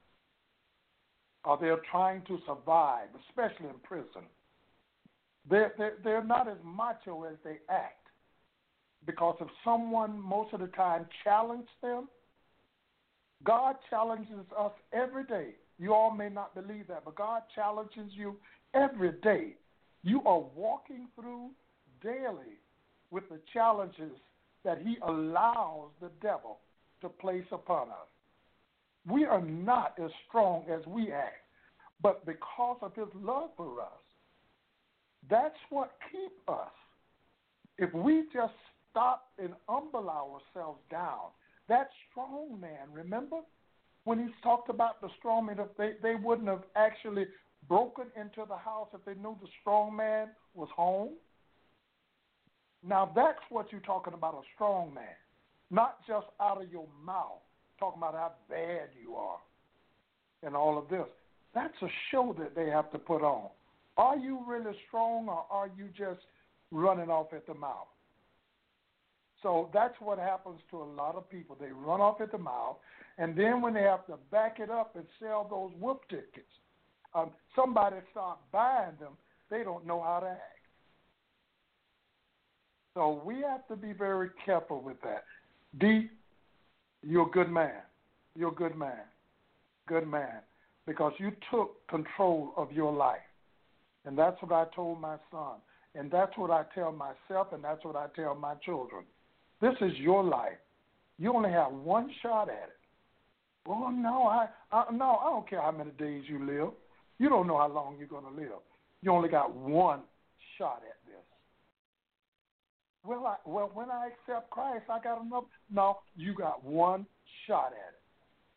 Or they're trying to survive, especially in prison. They're, they're, they're not as macho as they act. Because if someone most of the time challenges them, God challenges us every day. You all may not believe that, but God challenges you every day. You are walking through daily with the challenges that he allows the devil to place upon us. We are not as strong as we act, but because of his love for us, that's what keeps us. If we just stop and humble ourselves down, that strong man, remember? When he talked about the strong man, they, they wouldn't have actually broken into the house if they knew the strong man was home. Now that's what you're talking about, a strong man. Not just out of your mouth, talking about how bad you are and all of this. That's a show that they have to put on. Are you really strong, or are you just running off at the mouth? So that's what happens to a lot of people. They run off at the mouth, and then when they have to back it up and sell those whoop tickets, um, somebody starts buying them, they don't know how to act. So we have to be very careful with that. D, you're a good man. You're a good man. Good man. Because you took control of your life. And that's what I told my son. And that's what I tell myself, and that's what I tell my children. This is your life. You only have one shot at it. Well, no, I, I no, I don't care how many days you live. You don't know how long you're going to live. You only got one shot at this. Well, I, well, when I accept Christ, I got another. No, you got one shot at it.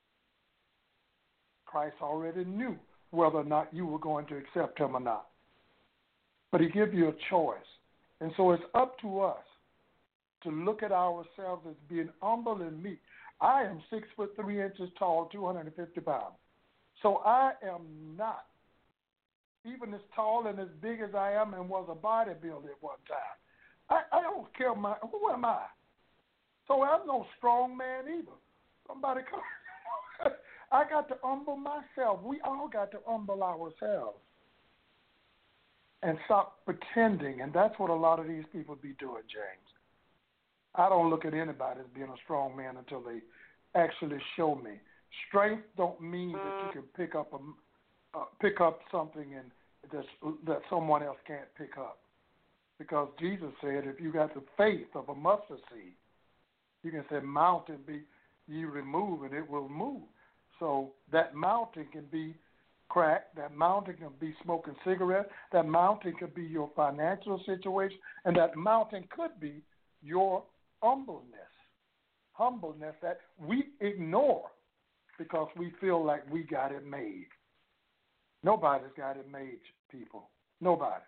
Christ already knew whether or not you were going to accept him or not. But he gave you a choice. And so it's up to us to look at ourselves as being humble and meek. I am six foot three inches tall, two hundred fifty pounds. So I am not even as tall and as big as I am and was a bodybuilder at one time. I, I don't care my who am I? So I'm no strong man either. Somebody come. I got to humble myself. We all got to humble ourselves and stop pretending. And that's what a lot of these people be doing, James. I don't look at anybody as being a strong man until they actually show me. Strength don't mean that you can pick up a, uh, pick up something and that's, that someone else can't pick up. Because Jesus said, if you got the faith of a mustard seed, you can say, mountain be ye removed, and it will move. So that mountain can be crack, that mountain can be smoking cigarettes, that mountain could be your financial situation, and that mountain could be your humbleness. humbleness that we ignore because we feel like we got it made. Nobody's got it made, people. Nobody.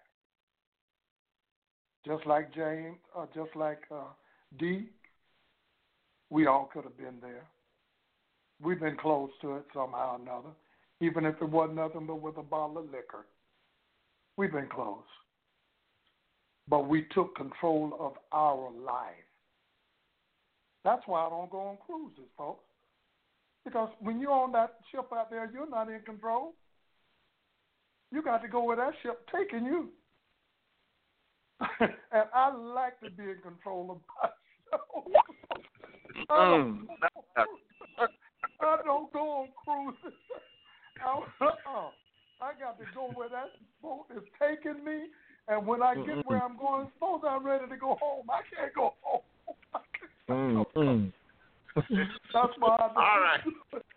Just like James, uh, just like uh, D, we all could have been there. We've been close to it somehow or another, even if it wasn't nothing but with a bottle of liquor. We've been close. But we took control of our life. That's why I don't go on cruises, folks. Because when you're on that ship out there, you're not in control. You got to go where that ship taking you. And I like to be in control of myself. I, don't, I don't go on cruises. I, uh-uh. I got to go where that boat is taking me. And when I get where I'm going, suppose I'm ready to go home. I can't go home. Mm-hmm. That's why I do. All right.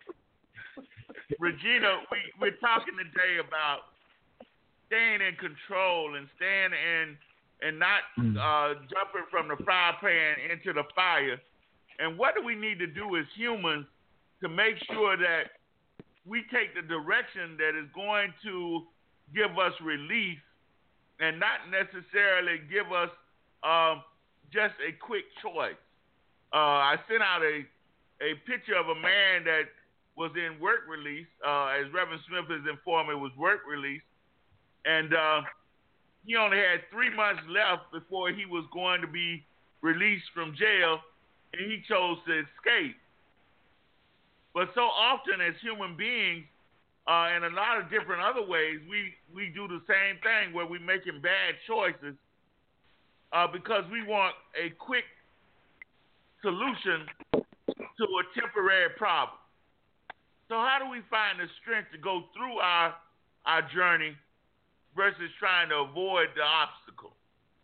Regina, we, we're talking today about staying in control and staying in and not uh, jumping from the fry pan into the fire. And what do we need to do as humans to make sure that we take the direction that is going to give us relief and not necessarily give us um, just a quick choice? Uh, I sent out a, a picture of a man that was in work release, uh, as Reverend Smith has informed me, was work release. And uh, he only had three months left before he was going to be released from jail, and he chose to escape. But so often as human beings, uh, in a lot of different other ways, we, we do the same thing where we're making bad choices uh, because we want a quick solution to a temporary problem. So how do we find the strength to go through our our journey versus trying to avoid the obstacle?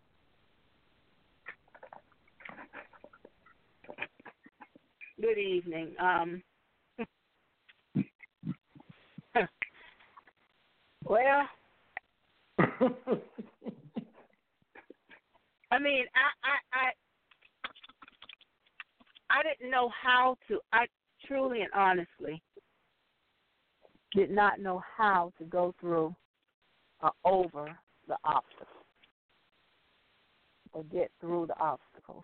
Good evening. Um, well, I mean, I, I, I, I didn't know how to. I truly and honestly did not know how to go through or over the obstacles or get through the obstacles.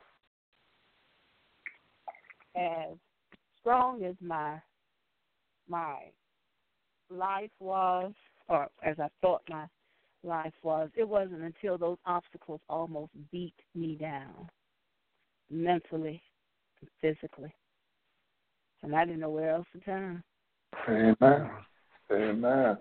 As strong as my my life was, or as I thought my life was, it wasn't until those obstacles almost beat me down mentally and physically. And I didn't know where else to turn. Amen. Amen.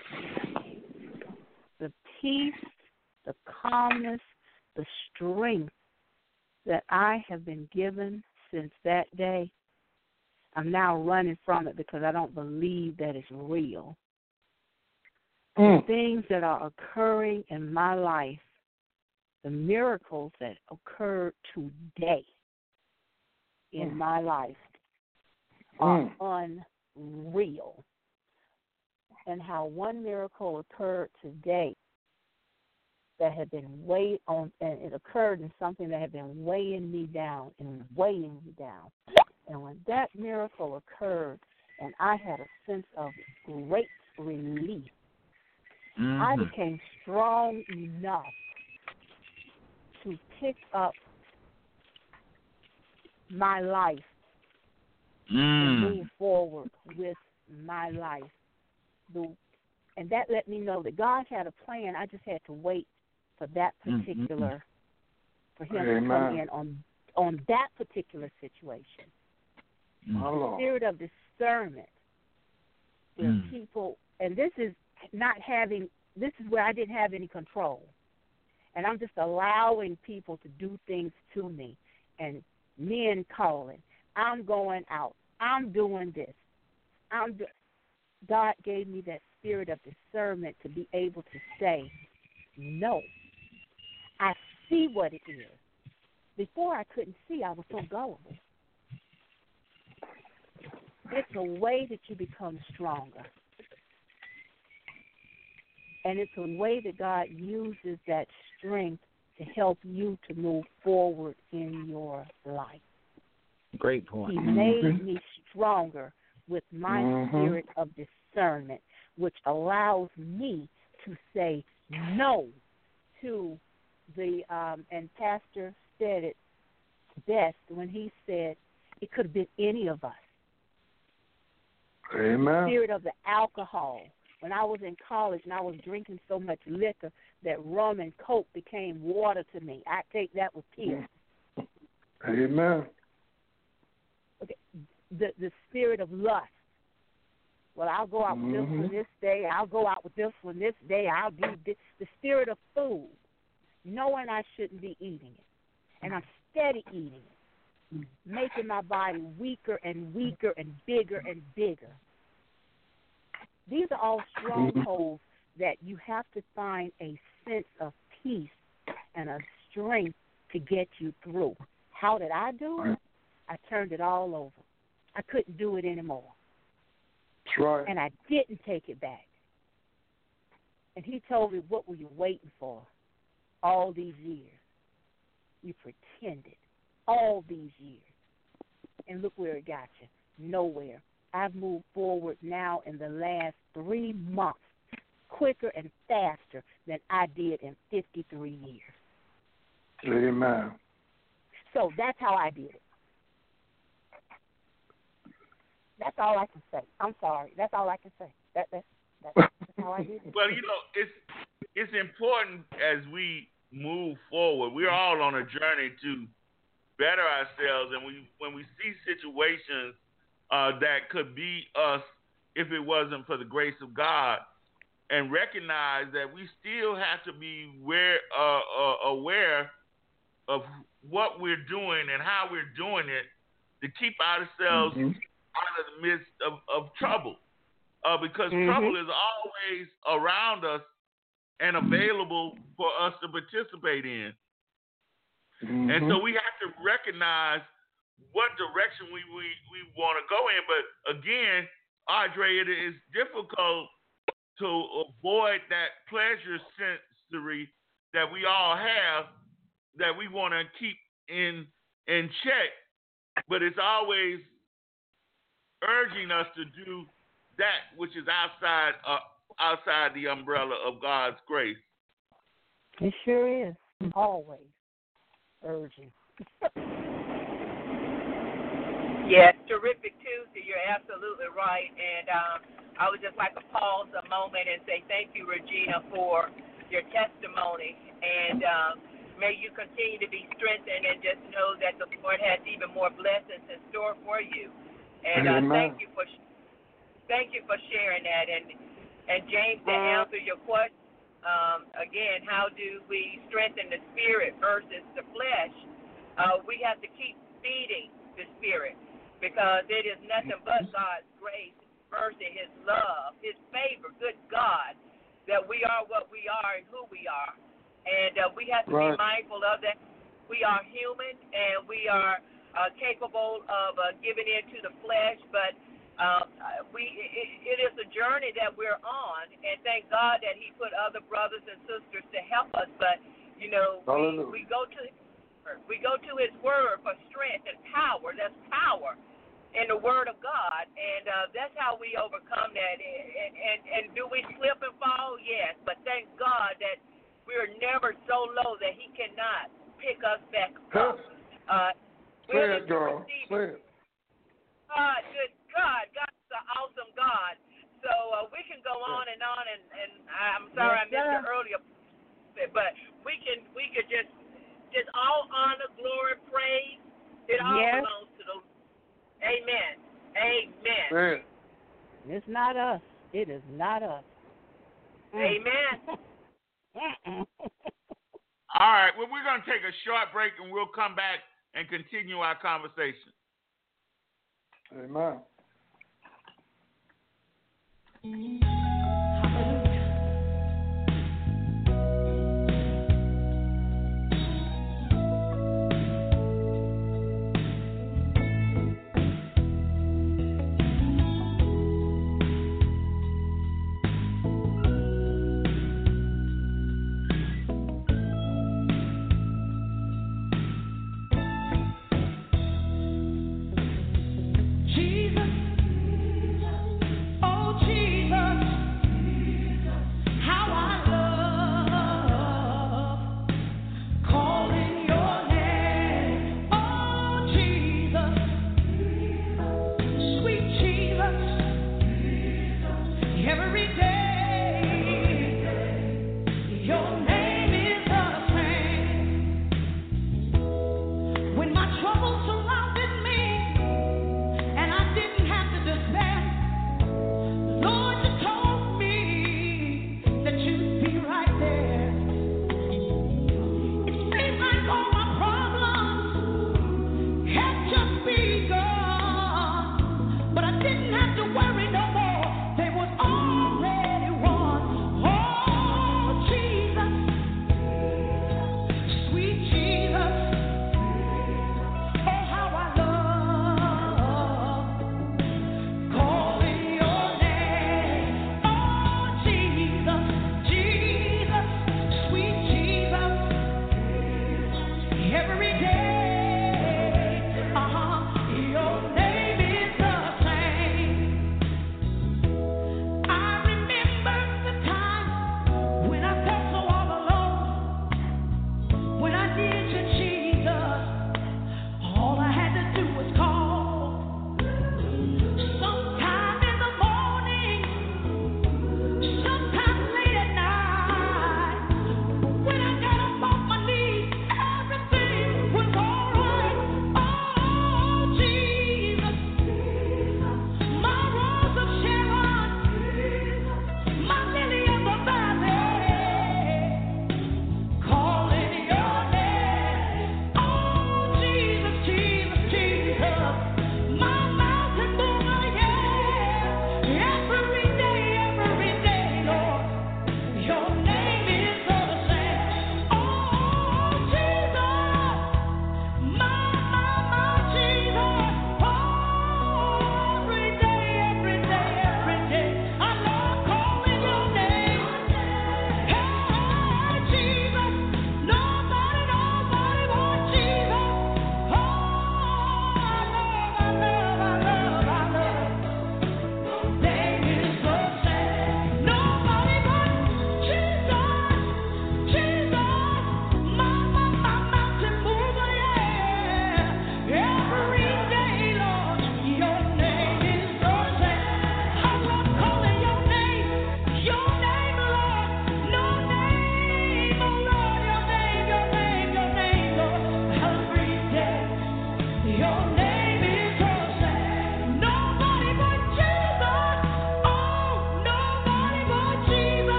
The peace, the calmness, the strength that I have been given since that day, I'm now running from it because I don't believe that it's real. Mm. The things that are occurring in my life, the miracles that occurred today in mm. my life are mm. unreal. And how one miracle occurred today that had been weighed on, and it occurred in something that had been weighing me down and weighing me down. And when that miracle occurred, and I had a sense of great relief, mm-hmm. I became strong enough to pick up my life mm. and move forward with my life. And that let me know that God had a plan. I just had to wait for that particular, mm-hmm. for him Amen. to come in on on that particular situation. Mm-hmm. The spirit of discernment where mm. people, and this is not having, this is where I didn't have any control. And I'm just allowing people to do things to me, and men calling, I'm going out, I'm doing this, I'm do- God gave me that spirit of discernment to be able to say, no, I see what it is. Before I couldn't see, I was so gullible. It's a way that you become stronger. And it's a way that God uses that strength to help you to move forward in your life. Great point. He mm-hmm. made me stronger with my mm-hmm. spirit of discernment, which allows me to say no to the, um, and Pastor said it best when he said it could have been any of us. Amen. The spirit of the alcohol. When I was in college and I was drinking so much liquor that rum and coke became water to me, I take that with tears. Amen. Okay. The the spirit of lust. Well, I'll go out with mm-hmm. this one this day. I'll go out with this one this day. I'll do this. The spirit of food, knowing I shouldn't be eating it, and I'm steady eating it, making my body weaker and weaker and bigger and bigger. These are all strongholds that you have to find a sense of peace and a strength to get you through. How did I do it? I turned it all over. I couldn't do it anymore. That's right. And I didn't take it back. And he told me, what were you waiting for all these years? You pretended all these years. And look where it got you. Nowhere. I've moved forward now in the last three months quicker and faster than I did in fifty-three years. Amen. So that's how I did it. That's all I can say. I'm sorry. That's all I can say. That, that's, that's, that's how I did it. Well, you know, it's it's important as we move forward. We're all on a journey to better ourselves, and we when we see situations uh, that could be us if it wasn't for the grace of God, and recognize that we still have to be aware, uh, uh, aware of what we're doing and how we're doing it to keep ourselves mm-hmm. out of the midst of, of trouble. Uh, because mm-hmm. trouble is always around us and available for us to participate in. Mm-hmm. And so we have to recognize what direction we, we, we want to go in. But again, Audrey, it is difficult to avoid that pleasure sensory that we all have that we want to keep in in check. But it's always urging us to do that which is outside uh, outside the umbrella of God's grace. It sure is. Always urging. Yes, terrific Tuesday. You're absolutely right. And um, I would just like to pause a moment and say thank you, Regina, for your testimony. And um, may you continue to be strengthened and just know that the Lord has even more blessings in store for you. And uh, thank you for thank you for sharing that. And and James, to answer your question, um, again, how do we strengthen the spirit versus the flesh? Uh, we have to keep feeding the spirit, because it is nothing but God's grace, mercy, His love, His favor, good God, that we are what we are and who we are. And uh, we have to right. be mindful of that. We are human, and we are uh, capable of uh, giving in to the flesh, but um, we it, it is a journey that we're on, and thank God that He put other brothers and sisters to help us. But, you know, we, we go to We go to His Word for strength and power. That's power in the Word of God, and uh, that's how we overcome that. And, and, and do we slip and fall? Yes, but thank God that we are never so low that He cannot pick us back up. Uh, Say it, girl. Say it. God, good God. God's an awesome God. So uh, we can go on and on, and, and I'm sorry yes, I missed it earlier, but we can we could just Just all honor, glory, praise, it all yes. belongs to the Lord. Amen. Amen. Amen. It's not us. It is not us. Amen. All right. Well, we're going to take a short break, and we'll come back and continue our conversation. Amen.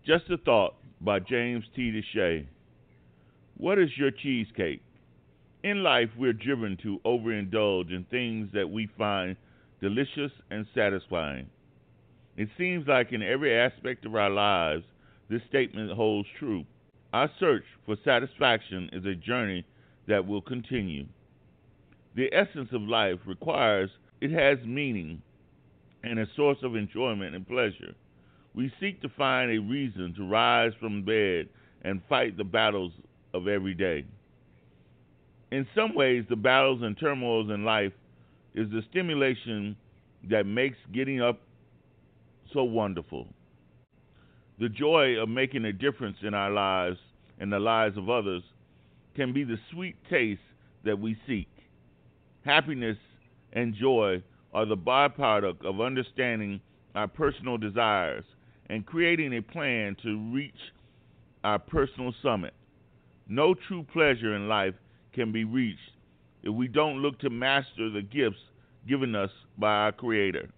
Just a Thought by James T. DeShay. What is your cheesecake? In life, we're driven to overindulge in things that we find delicious and satisfying. It seems like in every aspect of our lives, this statement holds true. Our search for satisfaction is a journey that will continue. The essence of life requires it has meaning and a source of enjoyment and pleasure. We seek to find a reason to rise from bed and fight the battles of every day. In some ways, the battles and turmoils in life is the stimulation that makes getting up so wonderful. The joy of making a difference in our lives and the lives of others can be the sweet taste that we seek. Happiness and joy are the byproduct of understanding our personal desires and creating a plan to reach our personal summit. No true pleasure in life can be reached if we don't look to master the gifts given us by our Creator.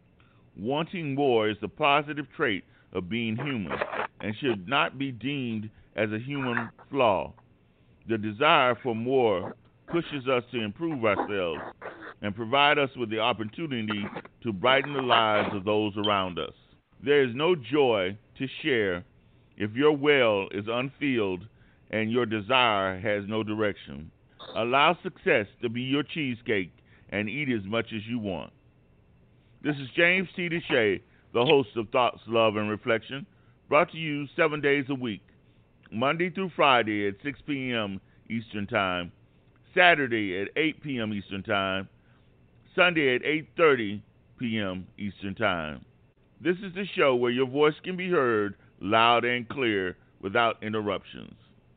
Wanting more is the positive trait of being human and should not be deemed as a human flaw. The desire for more pushes us to improve ourselves and provide us with the opportunity to brighten the lives of those around us. There is no joy to share if your well is unfilled and your desire has no direction. Allow success to be your cheesecake and eat as much as you want. This is James T. DeShay, the host of Thoughts, Love, and Reflection, brought to you seven days a week, Monday through Friday at six p.m. Eastern Time, Saturday at eight p.m. Eastern Time, Sunday at eight thirty p.m. Eastern Time. This is the show where your voice can be heard loud and clear without interruptions.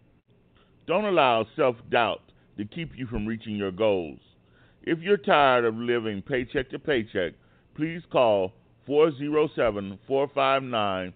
Don't allow self-doubt to keep you from reaching your goals. If you're tired of living paycheck to paycheck, please call four oh seven, four five nine,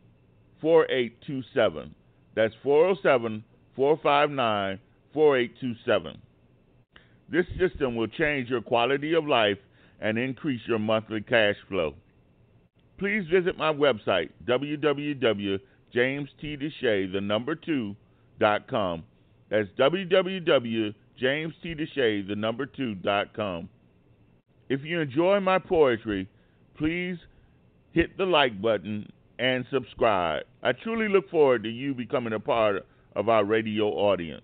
four eight two seven. That's four oh seven, four five nine, four eight two seven. This system will change your quality of life and increase your monthly cash flow. Please visit my website, w w w dot james t deshay the number two dot com. That's w w w dot james t deshay the number two dot com. If you enjoy my poetry, please hit the like button and subscribe. I truly look forward to you becoming a part of our radio audience.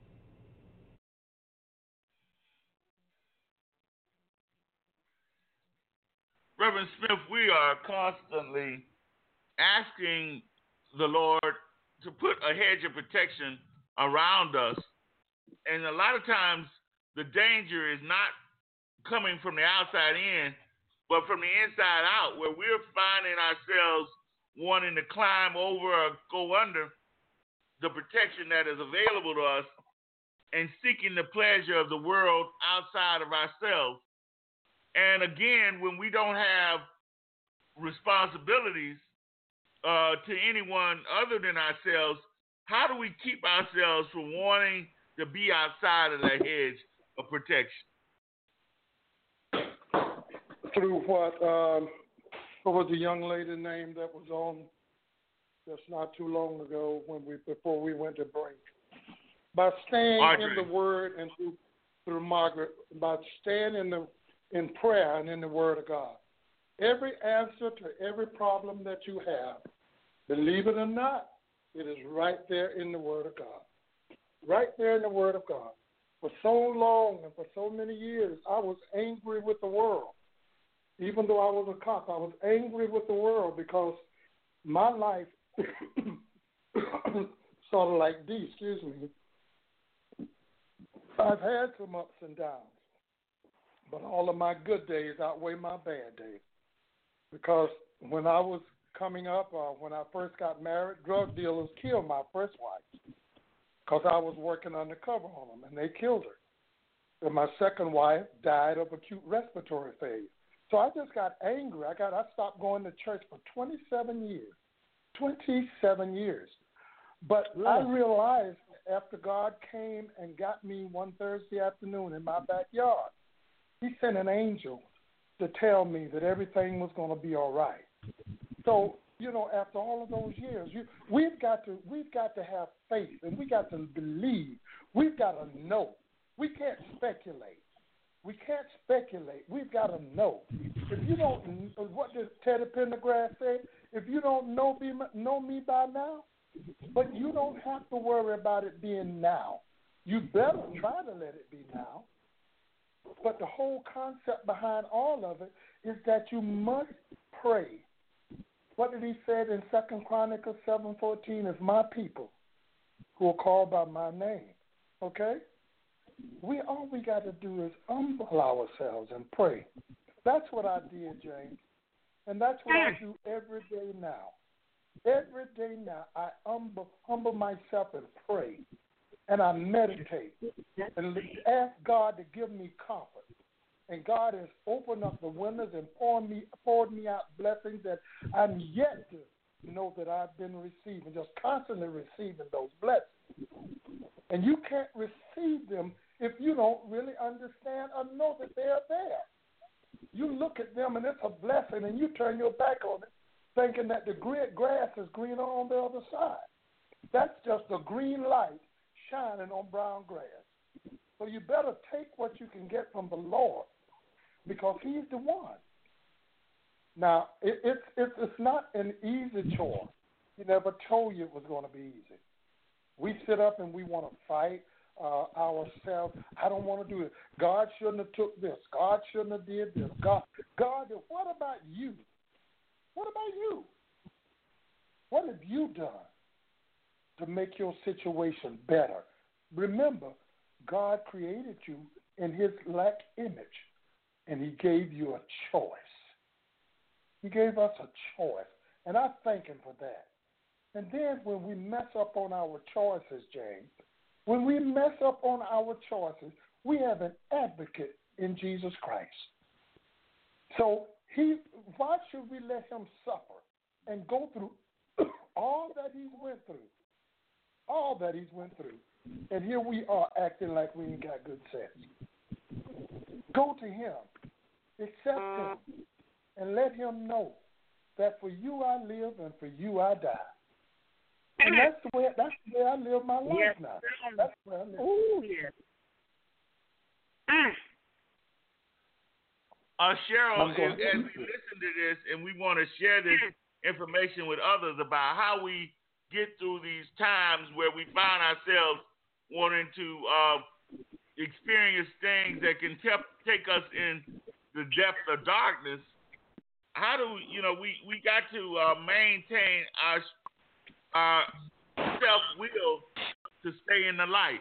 Reverend Smith, we are constantly asking the Lord to put a hedge of protection around us. And a lot of times the danger is not coming from the outside in, but from the inside out, where we're finding ourselves wanting to climb over or go under the protection that is available to us and seeking the pleasure of the world outside of ourselves. And again, when we don't have responsibilities uh, to anyone other than ourselves, how do we keep ourselves from wanting to be outside of that hedge of protection? Through what, um, what was the young lady name that was on just not too long ago when we before we went to break? By staying Audrey. in the Word and through, through Margaret, by staying in the in prayer and in the Word of God. Every answer to every problem that you have, believe it or not, it is right there in the Word of God. Right there in the Word of God. For so long and for so many years, I was angry with the world. Even though I was a cop, I was angry with the world because my life, sort of like D, excuse me, I've had some ups and downs. But all of my good days outweigh my bad days. Because when I was coming up, uh, when I first got married, drug dealers killed my first wife because I was working undercover on them, and they killed her. And my second wife died of acute respiratory phase. So I just got angry. I got I stopped going to church for twenty-seven years. twenty-seven years. But really? I realized after God came and got me one Thursday afternoon in my backyard, He sent an angel to tell me that everything was going to be all right. So You know, after all of those years, you, we've got to we've got to have faith, and we got to believe. We've got to know. We can't speculate. We can't speculate. We've got to know. If you don't, what does Teddy Pendergrass say? If you don't know me, know me by now, but you don't have to worry about it being now. You better try to let it be now. But the whole concept behind all of it is that you must pray. What did he say in Second Chronicles seven fourteen? Is my people who are called by my name. Okay? We all we got to do is humble ourselves and pray. That's what I did, James, and that's what I do every day now. Every day now, I humble humble myself and pray, and I meditate and ask God to give me comfort. And God has opened up the windows and poured me poured me out blessings that I'm yet to know that I've been receiving, just constantly receiving those blessings. And you can't receive them if you don't really understand or know that they are there. You look at them and it's a blessing, and you turn your back on it, thinking that the grass is greener on the other side. That's just a green light shining on brown grass. So you better take what you can get from the Lord, because He's the one. Now, it, it's, it's it's not an easy chore. He never told you it was going to be easy. We sit up and we want to fight uh, ourselves. I don't want to do it. God shouldn't have took this. God shouldn't have did this. God, God, what about you? What about you? What have you done to make your situation better? Remember, God created you in His like image, and He gave you a choice. He gave us a choice, and I thank Him for that. And then when we mess up on our choices, James, when we mess up on our choices, we have an advocate in Jesus Christ. So he, why should we let Him suffer and go through all that He went through, all that He's went through, and here we are acting like we ain't got good sense? Go to Him, accept Him, and let Him know that for you I live and for you I die. And that's the way that's the way I live my life yes. now. That's the way I live. Oh yes. Uh, Cheryl, as, as we listen to this and we want to share this information with others about how we get through these times where we find ourselves wanting to uh, experience things that can te- take us in the depth of darkness, how do we, you know, we, we got to uh, maintain our our self-will to stay in the light?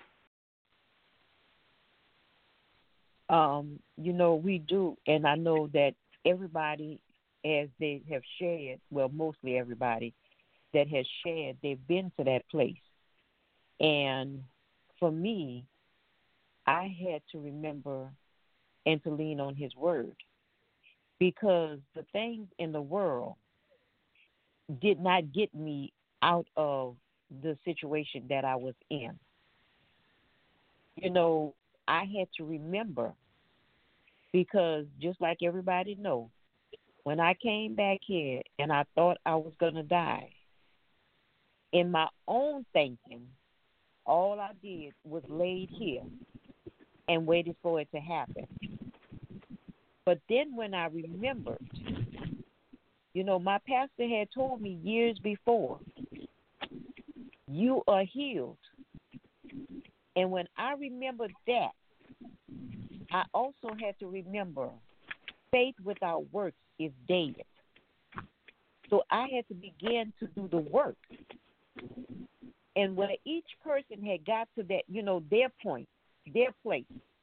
Um, you know, we do, and I know that everybody, as they have shared, well, mostly everybody that has shared, they've been to that place. And for me, I had to remember and to lean on His word, because the things in the world did not get me out of the situation that I was in. You know, I had to remember, because just like everybody knows, when I came back here and I thought I was going to die, in my own thinking, all I did was laid here and waited for it to happen. But then when I remembered, you know, my pastor had told me years before, you are healed. And when I remembered that, I also had to remember faith without works is dead. So I had to begin to do the work. And when each person had got to that, you know, their point, their place,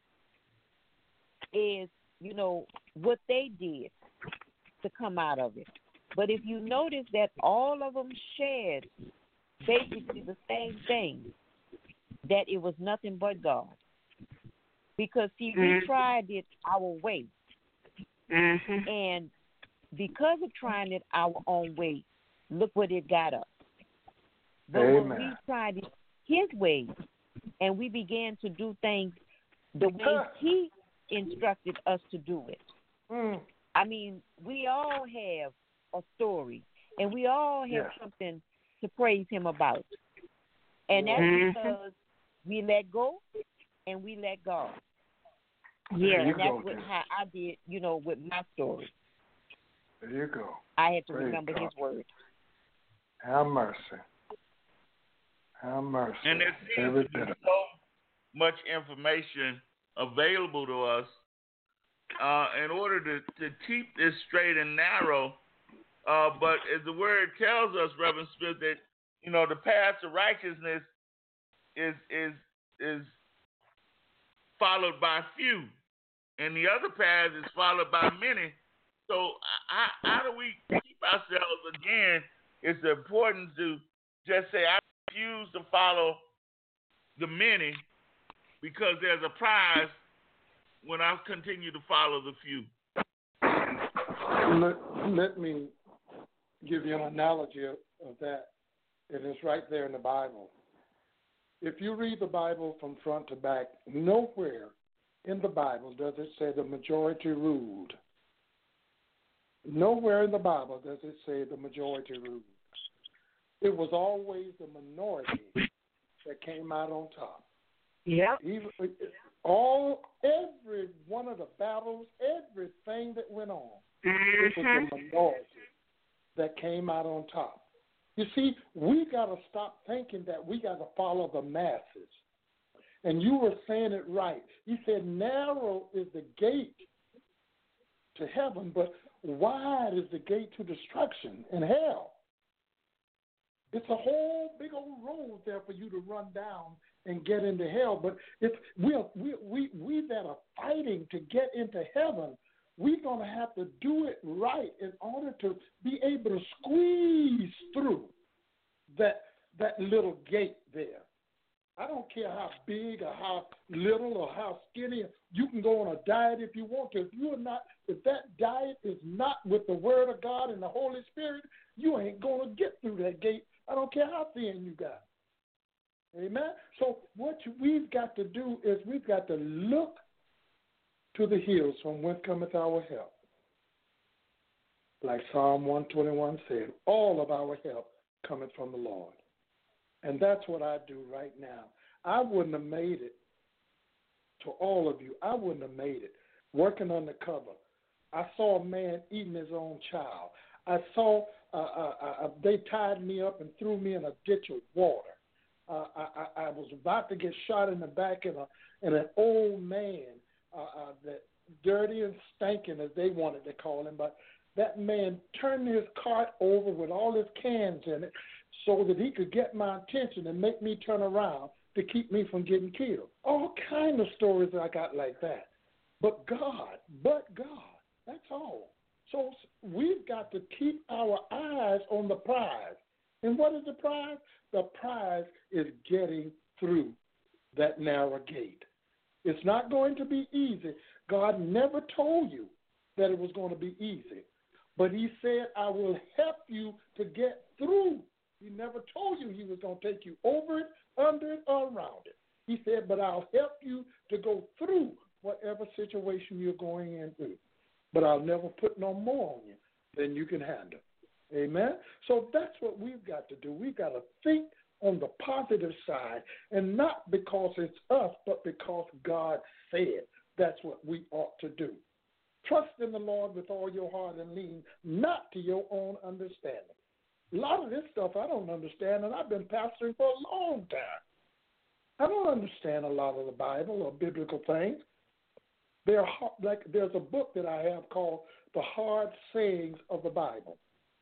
is, you know, what they did to come out of it. But if you notice that all of them shared basically the same thing, that it was nothing but God. Because, see, mm-hmm. we tried it our way. Mm-hmm. And because of trying it our own way, look what it got us. But Amen. when we tried it His way, and we began to do things the way He instructed us to do it. Mm. I mean, we all have a story, And we all have Yeah. something to praise him about. And that's Mhm. because we let go and we let God. Yeah. And that's go, what dear. how I did, you know, with my story. There you go. I had to Praise remember God. his word. Have mercy. Have mercy. And there seems Every to be bit of so much information available to us uh, in order to, to keep this straight and narrow. Uh, but as the word tells us, Reverend Smith, that you know the path to righteousness is is is followed by few, and the other path is followed by many. So how, how do we keep ourselves again? It's important to just say I refuse to follow the many because there's a prize when I continue to follow the few. Let, let me give you an analogy of, of that. It is right there in the Bible. If you read the Bible from front to back, nowhere in the Bible does it say the majority ruled. Nowhere in the Bible does it say the majority ruled. It was always the minority that came out on top. Yeah. Even all, every one of the battles, everything that went on, Mm-hmm. it was the minority that came out on top. You see, we got to stop thinking that we got to follow the masses. And you were saying it right. You said narrow is the gate to heaven, but wide is the gate to destruction and hell. It's a whole big old road there for you to run down and get into hell. But if we we we we that are fighting to get into heaven, we're going to have to do it right in order to be able to squeeze through that that little gate there. I don't care how big or how little or how skinny. You can go on a diet if you want to. If you are not, if that diet is not with the Word of God and the Holy Spirit, you ain't going to get through that gate. I don't care how thin you got. Amen. So what we've got to do is we've got to look to the hills from whence cometh our help. Like Psalm one twenty-one said, all of our help cometh from the Lord. And that's what I do right now. I wouldn't have made it, to all of you, I wouldn't have made it. Working undercover, I saw a man eating his own child. I saw uh, uh, uh, they tied me up and threw me in a ditch of water. Uh, I, I, I was about to get shot in the back, and, a, and an old man, uh, uh, that dirty and stinking, as they wanted to call him, but that man turned his cart over with all his cans in it so that he could get my attention and make me turn around to keep me from getting killed. All kind of stories I got like that. But God, but God, that's all. So we've got to keep our eyes on the prize. And what is the prize? The prize is getting through that narrow gate. It's not going to be easy. God never told you that it was going to be easy. But he said, I will help you to get through. He never told you he was going to take you over it, under it, or around it. He said, but I'll help you to go through whatever situation you're going into. But I'll never put no more on you than you can handle. Amen? So that's what we've got to do. We've got to think on the positive side, and not because it's us, but because God said that's what we ought to do. Trust in the Lord with all your heart and lean not to your own understanding. A lot of this stuff I don't understand, and I've been pastoring for a long time. I don't understand a lot of the Bible or biblical things. They're like there's a book that I have called The Hard Sayings of the Bible.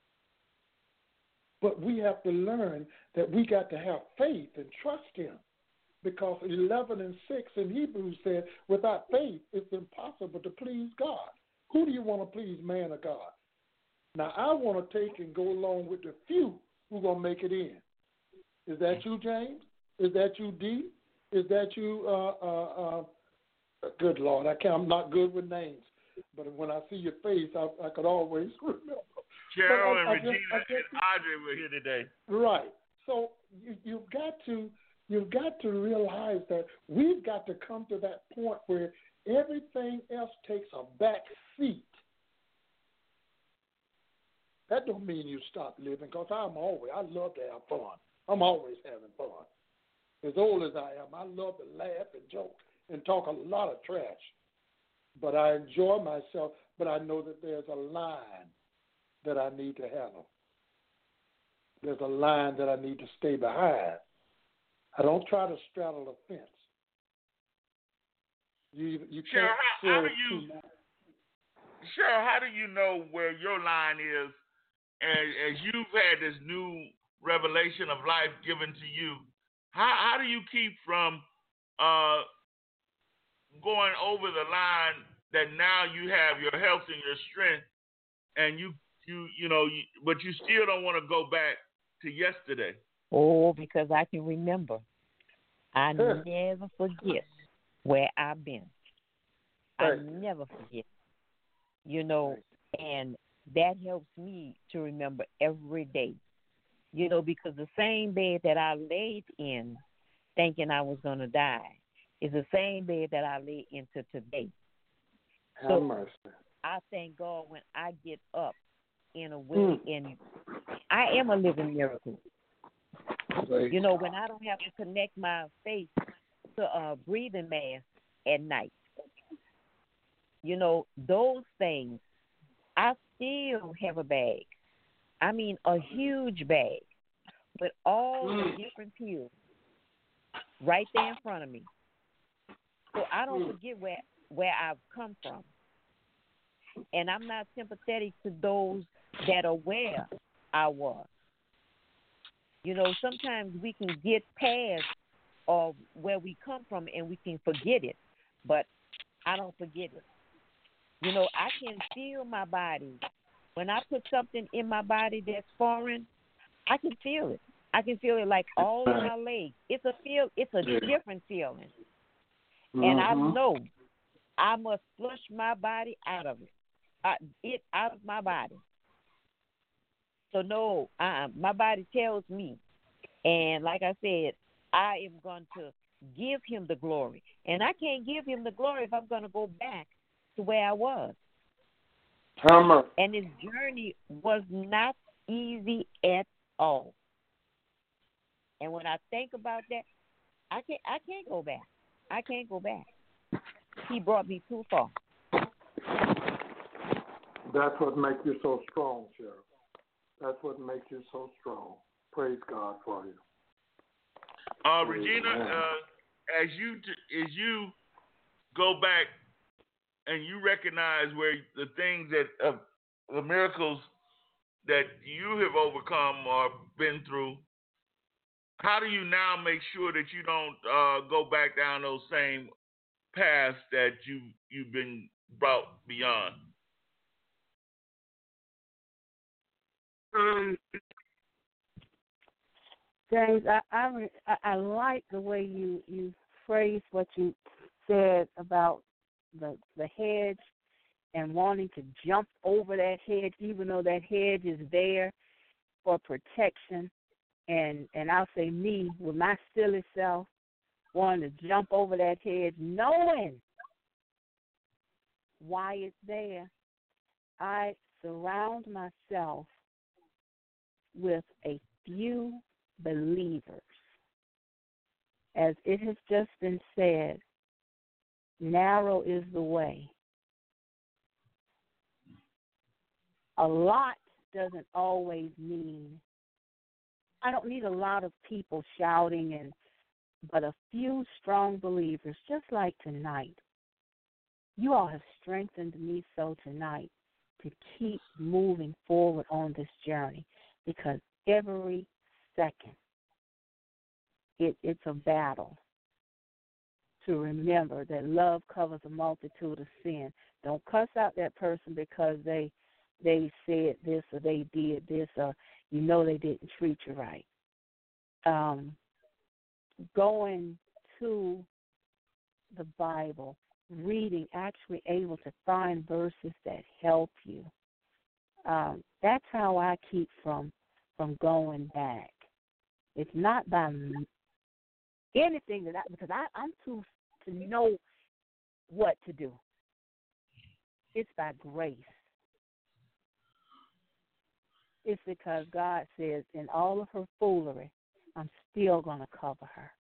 But we have to learn that we got to have faith and trust him. Because eleven and six in Hebrews said, without faith, it's impossible to please God. Who do you want to please, man or God? Now, I want to take and go along with the few who are going to make it in. Is that you, James? Is that you, D? Is that you, uh, uh, uh, good Lord, I can't, I'm not good with names. But when I see your face, I, I could always remember. Cheryl I, and I Regina just, I just, and Audrey were here today. Right. So you, you've got to you've got to realize that we've got to come to that point where everything else takes a back seat That don't mean you stop living, because I'm always, I love to have fun. I'm always having fun. As old as I am, I love to laugh and joke and talk a lot of trash. But I enjoy myself, but I know that there's a line that I need to handle. There's a line that I need to stay behind. I don't try to straddle a fence. You you Cheryl, can't how, how do too you, much. Cheryl, how do you know where your line is as, as you've had this new revelation of life given to you? How how do you keep from uh, going over the line that now you have your health and your strength, and you you you know, you, but you still don't want to go back to yesterday? Oh, because I can remember. I never forget where I've been. I never forget. You know, and that helps me to remember every day. You know, because the same bed that I laid in thinking I was going to die is the same bed that I lay into today. Have so mercy. I thank God when I get up in a way, mm. and I am a living miracle. Right. You know, when I don't have to connect my face to a breathing mask at night, you know, those things, I still have a bag. I mean, a huge bag with all mm. the different pills right there in front of me. So I don't mm. forget where, where I've come from. And I'm not sympathetic to those that are where I was. You know, sometimes we can get past of where we come from and we can forget it, but I don't forget it. You know, I can feel my body. When I put something in my body that's foreign, I can feel it. I can feel it like all in my legs. It's a feel. It's a different feeling, mm-hmm. and I know I must flush my body out of it, uh, it out of my body. So no, uh, my body tells me, and like I said, I am going to give him the glory, and I can't give him the glory if I'm going to go back to where I was. Hammer. And his journey was not easy at all. And when I think about that, I can't. I can't go back. I can't go back. He brought me too far. That's what makes you so strong, Sheriff. That's what makes you so strong. Praise God for you. Uh, Regina, uh, as you t- as you go back and you recognize where the things that uh, the miracles that you have overcome or been through, how do you now make sure that you don't uh, go back down those same paths that you you've been brought beyond? Um, James, I, I I like the way you you phrased what you said about the the hedge and wanting to jump over that hedge, even though that hedge is there for protection. And and I'll say me with my silly self wanting to jump over that hedge, knowing why it's there. I surround myself with a few believers. As it has just been said, narrow is the way. A lot doesn't always mean, I don't need a lot of people shouting, and but a few strong believers, just like tonight. You all have strengthened me so tonight to keep moving forward on this journey, because every second it, it's a battle to remember that love covers a multitude of sin. Don't cuss out that person because they they said this or they did this, or you know they didn't treat you right. Um, going to the Bible, reading, actually able to find verses that help you. Um, that's how I keep from from going back. It's not by anything that I, because I, I'm too to know what to do. It's by grace. It's because God says, in all of her foolery, I'm still going to cover her.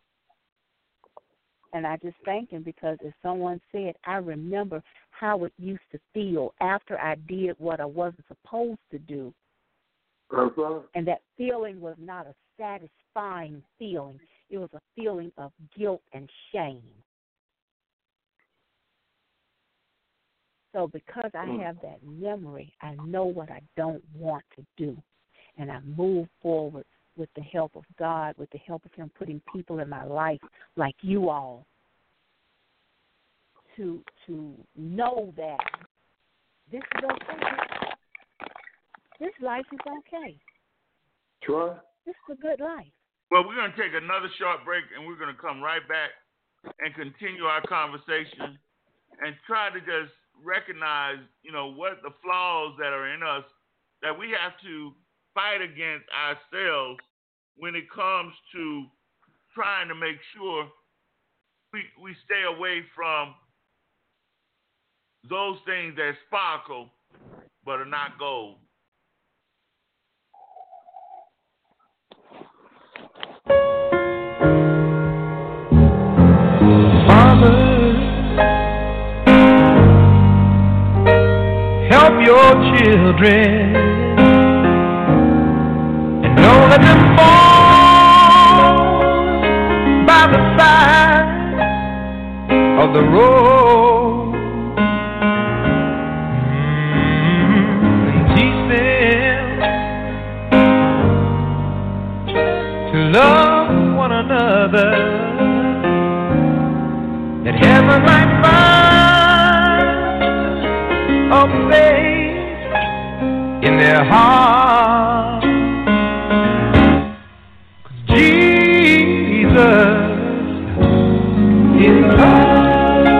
And I just thank him because, as someone said, I remember how it used to feel after I did what I wasn't supposed to do. Uh-huh. And that feeling was not a satisfying feeling. It was a feeling of guilt and shame. So because I have that memory, I know what I don't want to do. And I move forward with the help of God, with the help of him putting people in my life like you all to to know that this is okay. This life is okay. Sure. This is a good life. Well, we're going to take another short break, and we're going to come right back and continue our conversation and try to just recognize, you know, what the flaws that are in us that we have to fight against ourselves when it comes to trying to make sure we we stay away from those things that sparkle but are not gold. Help your children and don't let them fall by the side of the road. Mm-hmm. And teach them to love one another, that heaven might find a place in their heart. 'Cause Jesus is love.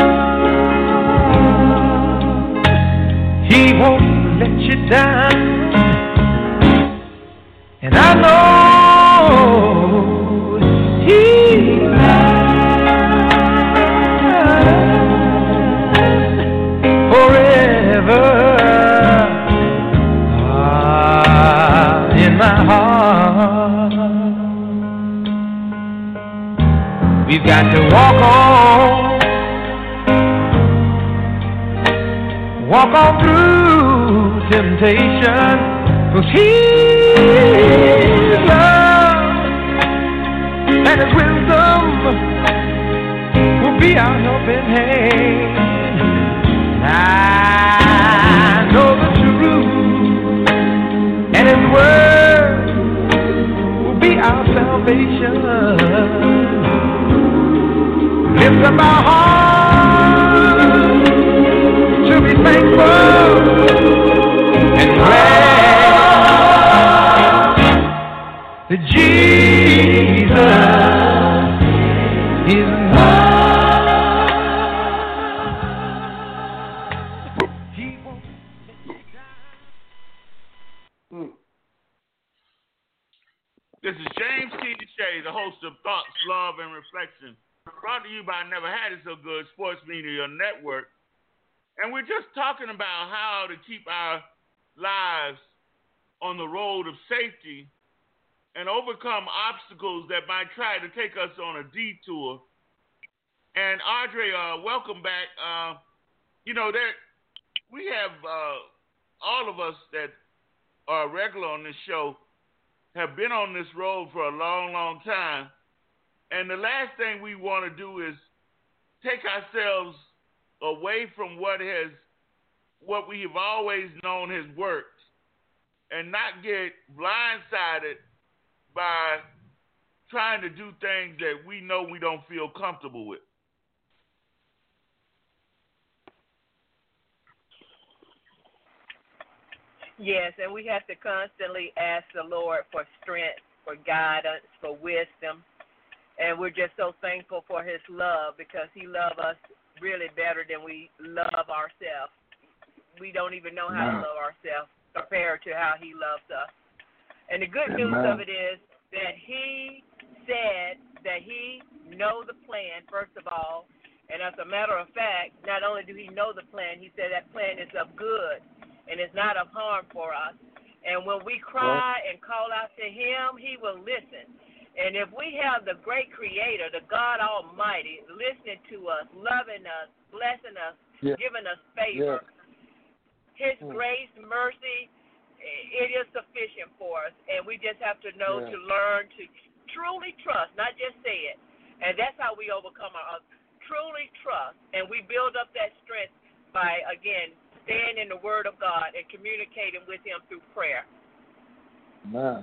He won't let you down, and I know He's forever ah, in my heart. We've got to walk on, walk on through temptation, 'cause His love and His wisdom will be our helping hand. I know the truth, and His word will be our salvation. Lift up our hearts to be thankful and glad that Jesus is love. This is James T. DeShay, the host of Thoughts, Love, and Reflection, brought to you by Never Had It So Good Sports Media Network. And we're just talking about how to keep our lives on the road of safety and overcome obstacles that might try to take us on a detour. And Audrey, uh, welcome back. Uh, you know, that we have uh, all of us that are regular on this show have been on this road for a long, long time. And the last thing we want to do is take ourselves away from what has, what we have always known has worked, and not get blindsided by trying to do things that we know we don't feel comfortable with. Yes, and we have to constantly ask the Lord for strength, for guidance, for wisdom. And we're just so thankful for His love, because He loves us really better than we love ourselves. We don't even know how to love ourselves compared to how He loves us. And the good news of it is that He said that He knows the plan, first of all. And as a matter of fact, not only do He know the plan, He said that plan is of good and it's not of harm for us. And when we cry and call out to him, he will listen. And if we have the great creator, the God Almighty, listening to us, loving us, blessing us, yeah. giving us favor, yeah. his mm. grace, mercy, it is sufficient for us. And we just have to know yeah. to learn to truly trust, not just say it. And that's how we overcome our truly trust. And we build up that strength by, again, staying in the Word of God and communicating with him through prayer. Amen.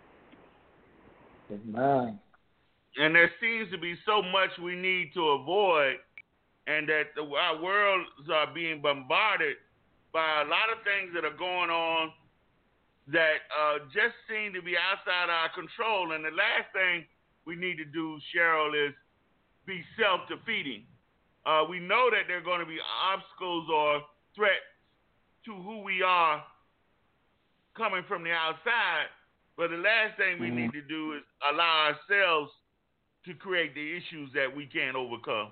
Amen. And there seems to be so much we need to avoid, and that the, our worlds are being bombarded by a lot of things that are going on that uh, just seem to be outside our control. And the last thing we need to do, Cheryl, is be self-defeating. Uh, we know that there are going to be obstacles or threats to who we are coming from the outside, but the last thing we mm-hmm. need to do is allow ourselves to create the issues that we can't overcome.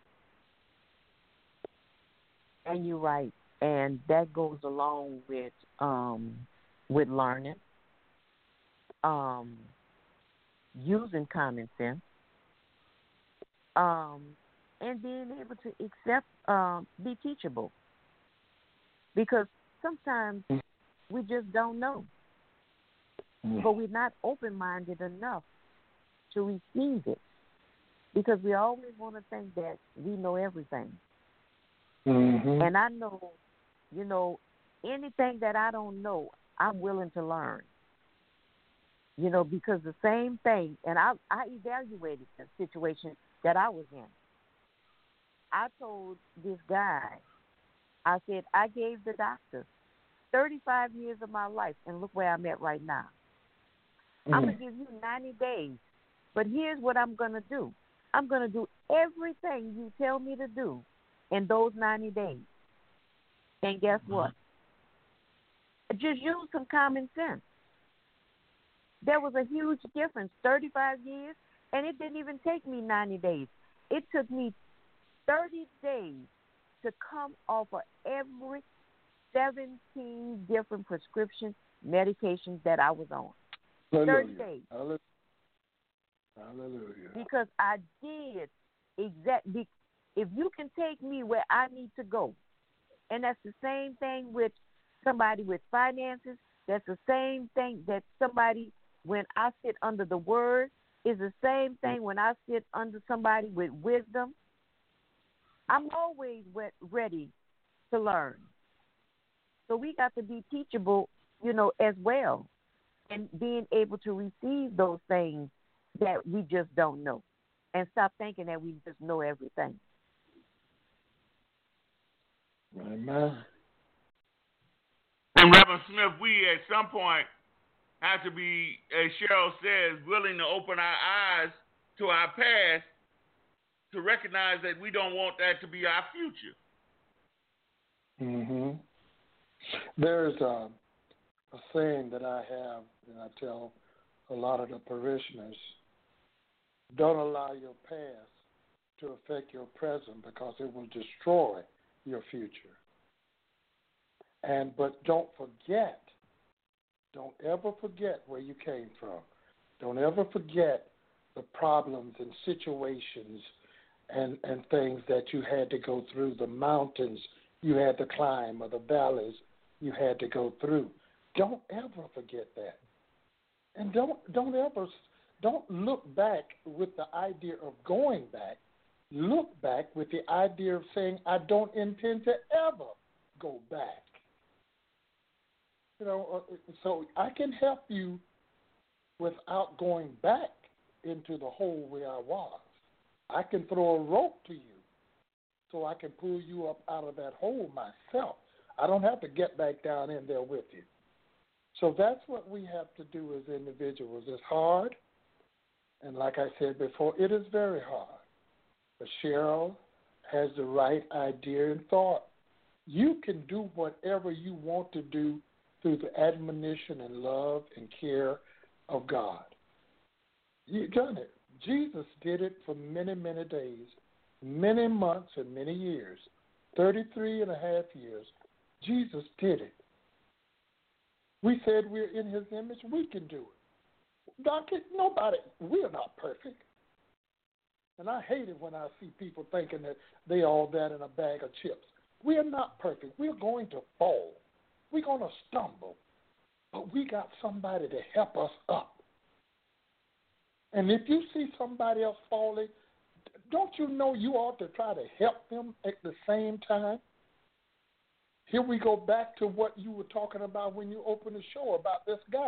And you're right. And that goes along with um, with learning, um, using common sense, um, and being able to accept, um, be teachable. Because sometimes we just don't know. But we're not open-minded enough to receive it. Because we always want to think that we know everything. Mm-hmm. And I know, you know, anything that I don't know, I'm willing to learn. You know, because the same thing, and I, I evaluated the situation that I was in. I told this guy, I said, I gave the doctor thirty-five years of my life, and look where I'm at right now. Mm-hmm. I'm going to give you ninety days, but here's what I'm going to do. I'm going to do everything you tell me to do in those ninety days. And guess what? Just use some common sense. There was a huge difference, thirty-five years, and it didn't even take me ninety days. It took me thirty days to come off of every seventeen different prescription medications that I was on. Hallelujah. thirty days. Hallelujah. Hallelujah. Because I did exactly. If you can take me where I need to go, and that's the same thing with somebody with finances, that's the same thing that somebody, when I sit under the word, is the same thing when I sit under somebody with wisdom. I'm always ready to learn. So we got to be teachable, you know, as well, and being able to receive those things that we just don't know, and stop thinking that we just know everything. Amen. And Reverend Smith, we at some point have to be, as Cheryl says, willing to open our eyes to our past to recognize that we don't want that to be our future. Mm-hmm. There's a, a saying that I have, and I tell a lot of the parishioners, don't allow your past to affect your present because it will destroy your future. And but don't forget, don't ever forget where you came from. Don't ever forget the problems and situations and, and things that you had to go through, the mountains you had to climb or the valleys you had to go through. Don't ever forget that. And don't don't ever don't look back with the idea of going back. Look back with the idea of saying, I don't intend to ever go back. You know, so I can help you without going back into the hole where I was. I can throw a rope to you so I can pull you up out of that hole myself. I don't have to get back down in there with you. So that's what we have to do as individuals. It's hard, and like I said before, it is very hard. But Cheryl has the right idea and thought. You can do whatever you want to do through the admonition and love and care of God. You've done it. Jesus did it for many, many days, many months, and many years, thirty-three and a half years. Jesus did it. We said we're in his image. We can do it. Doctor, nobody, we're not perfect. And I hate it when I see people thinking that they all that in a bag of chips. We are not perfect. We're going to fall. We're going to stumble. But we got somebody to help us up. And if you see somebody else falling, don't you know you ought to try to help them at the same time? Here we go back to what you were talking about when you opened the show about this guy.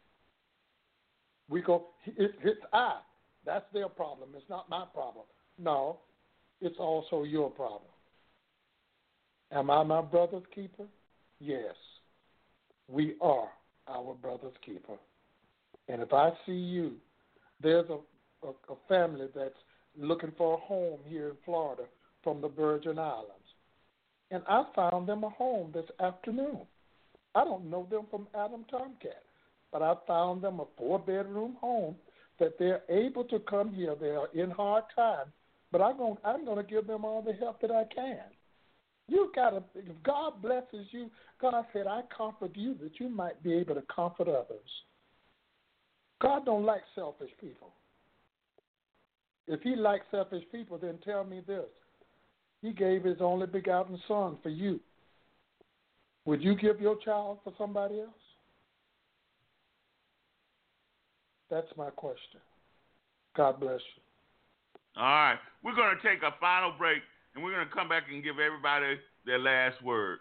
We go, it, it's I. That's their problem. It's not my problem. No, it's also your problem. Am I my brother's keeper? Yes. We are our brother's keeper. And if I see you, there's a, a, a family that's looking for a home here in Florida from the Virgin Islands. And I found them a home this afternoon. I don't know them from Adam Tomcat, but I found them a four-bedroom home that they're able to come here. They are in hard times, but I'm going, I'm going to give them all the help that I can. You got to, if God blesses you, God said, I comfort you that you might be able to comfort others. God don't like selfish people. If he likes selfish people, then tell me this. He gave his only begotten son for you. Would you give your child for somebody else? That's my question. God bless you. All right. We're going to take a final break, and we're going to come back and give everybody their last word.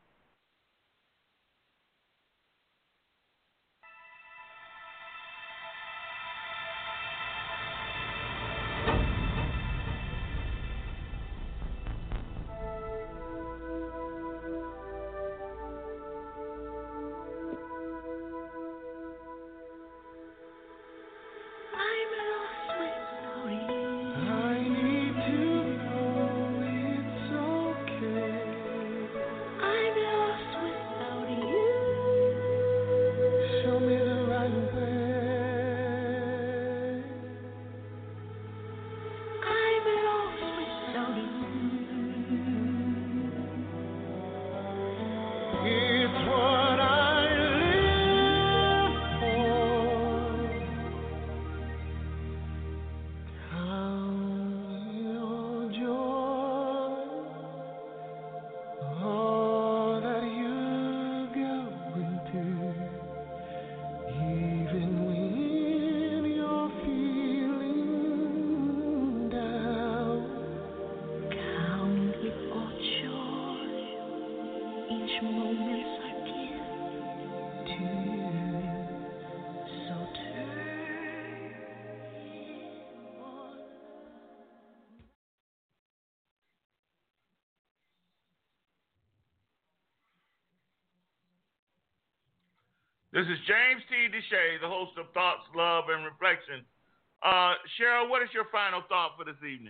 This is James T. Deshay, the host of Thoughts, Love, and Reflection. Uh, Cheryl, what is your final thought for this evening?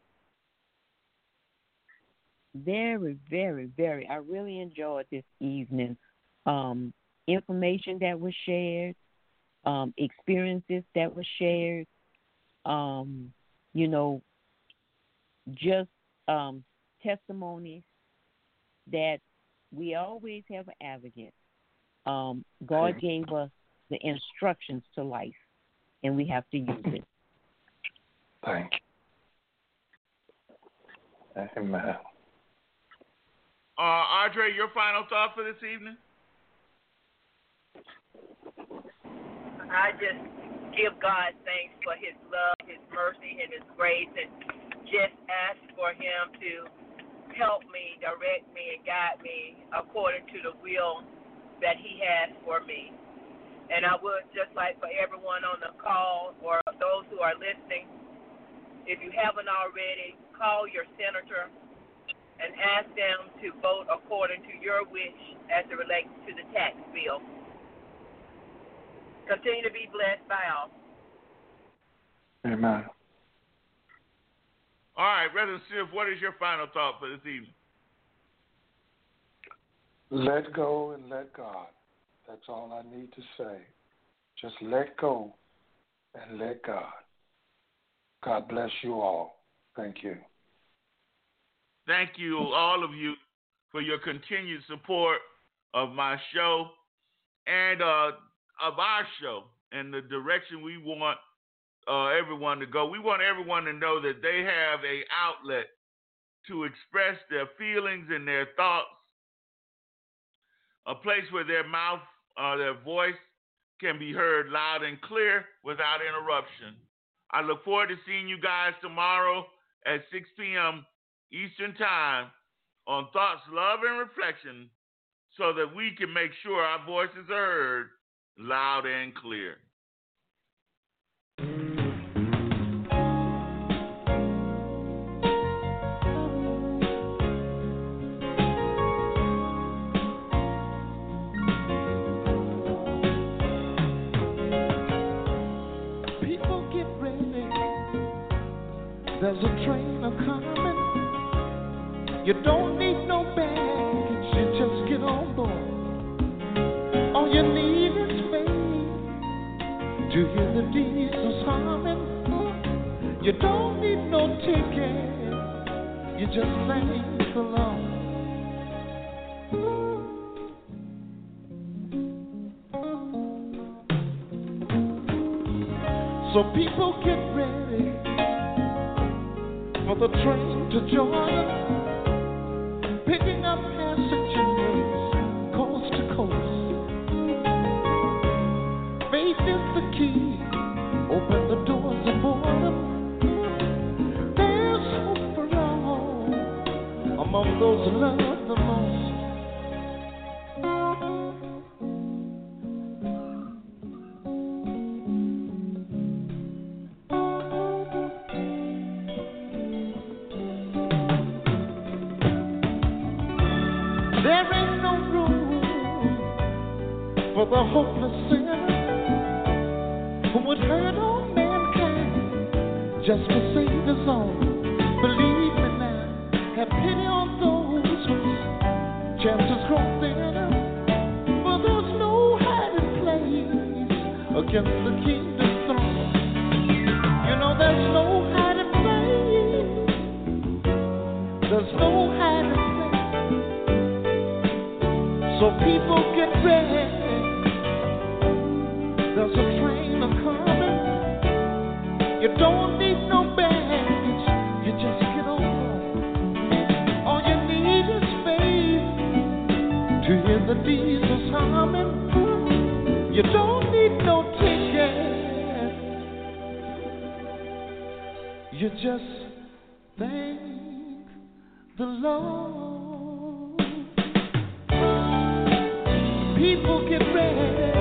Very, very, very. I really enjoyed this evening. Um, information that was shared, um, experiences that were shared, um, you know, just um, testimonies that we always have an advocate. Um, God gave us the instructions to life, and we have to use it. Thank you. Amen. Uh, Audrey, your final thought for this evening? I just give God thanks for his love, his mercy, and his grace, and just ask for him to help me, direct me, and guide me according to the will that he has for me. And I would just like for everyone on the call or those who are listening, if you haven't already, call your senator and ask them to vote according to your wish as it relates to the tax bill. Continue to be blessed by all. Amen. All right, Reverend Smith, what is your final thought for this evening? Let go and let God. That's all I need to say. Just let go and let God. God bless you all. Thank you. Thank you, all of you, for your continued support of my show. and uh, of our show and the direction we want uh, everyone to go. We want everyone to know that they have a outlet to express their feelings and their thoughts, a place where their mouth, uh, their voice can be heard loud and clear without interruption. I look forward to seeing you guys tomorrow at six p.m. Eastern Time on Thoughts, Love, and Reflection, so that we can make sure our voices are heard loud and clear. There's a train a-coming. You don't need no baggage, you just get on board. All you need is faith to hear the diesels humming. You don't need no ticket, you just thank the Lord. So people get ready for the train to Georgia, picking up passengers coast to coast. Faith is the key, open the doors of boredom. There's hope for all among those who love the most. The hopeless sinner who would hurt all mankind just to save his own. Believe me now, have pity on those whose chances grow thinner. For there's no hiding place against the kingdom's throne. You know there's no hiding place. There's no hiding place. So people get ready. There's a train a-coming. You don't need no baggage, you just get on board. All you need is faith to hear the diesels humming. You don't need no ticket, you just thank the Lord. People get ready.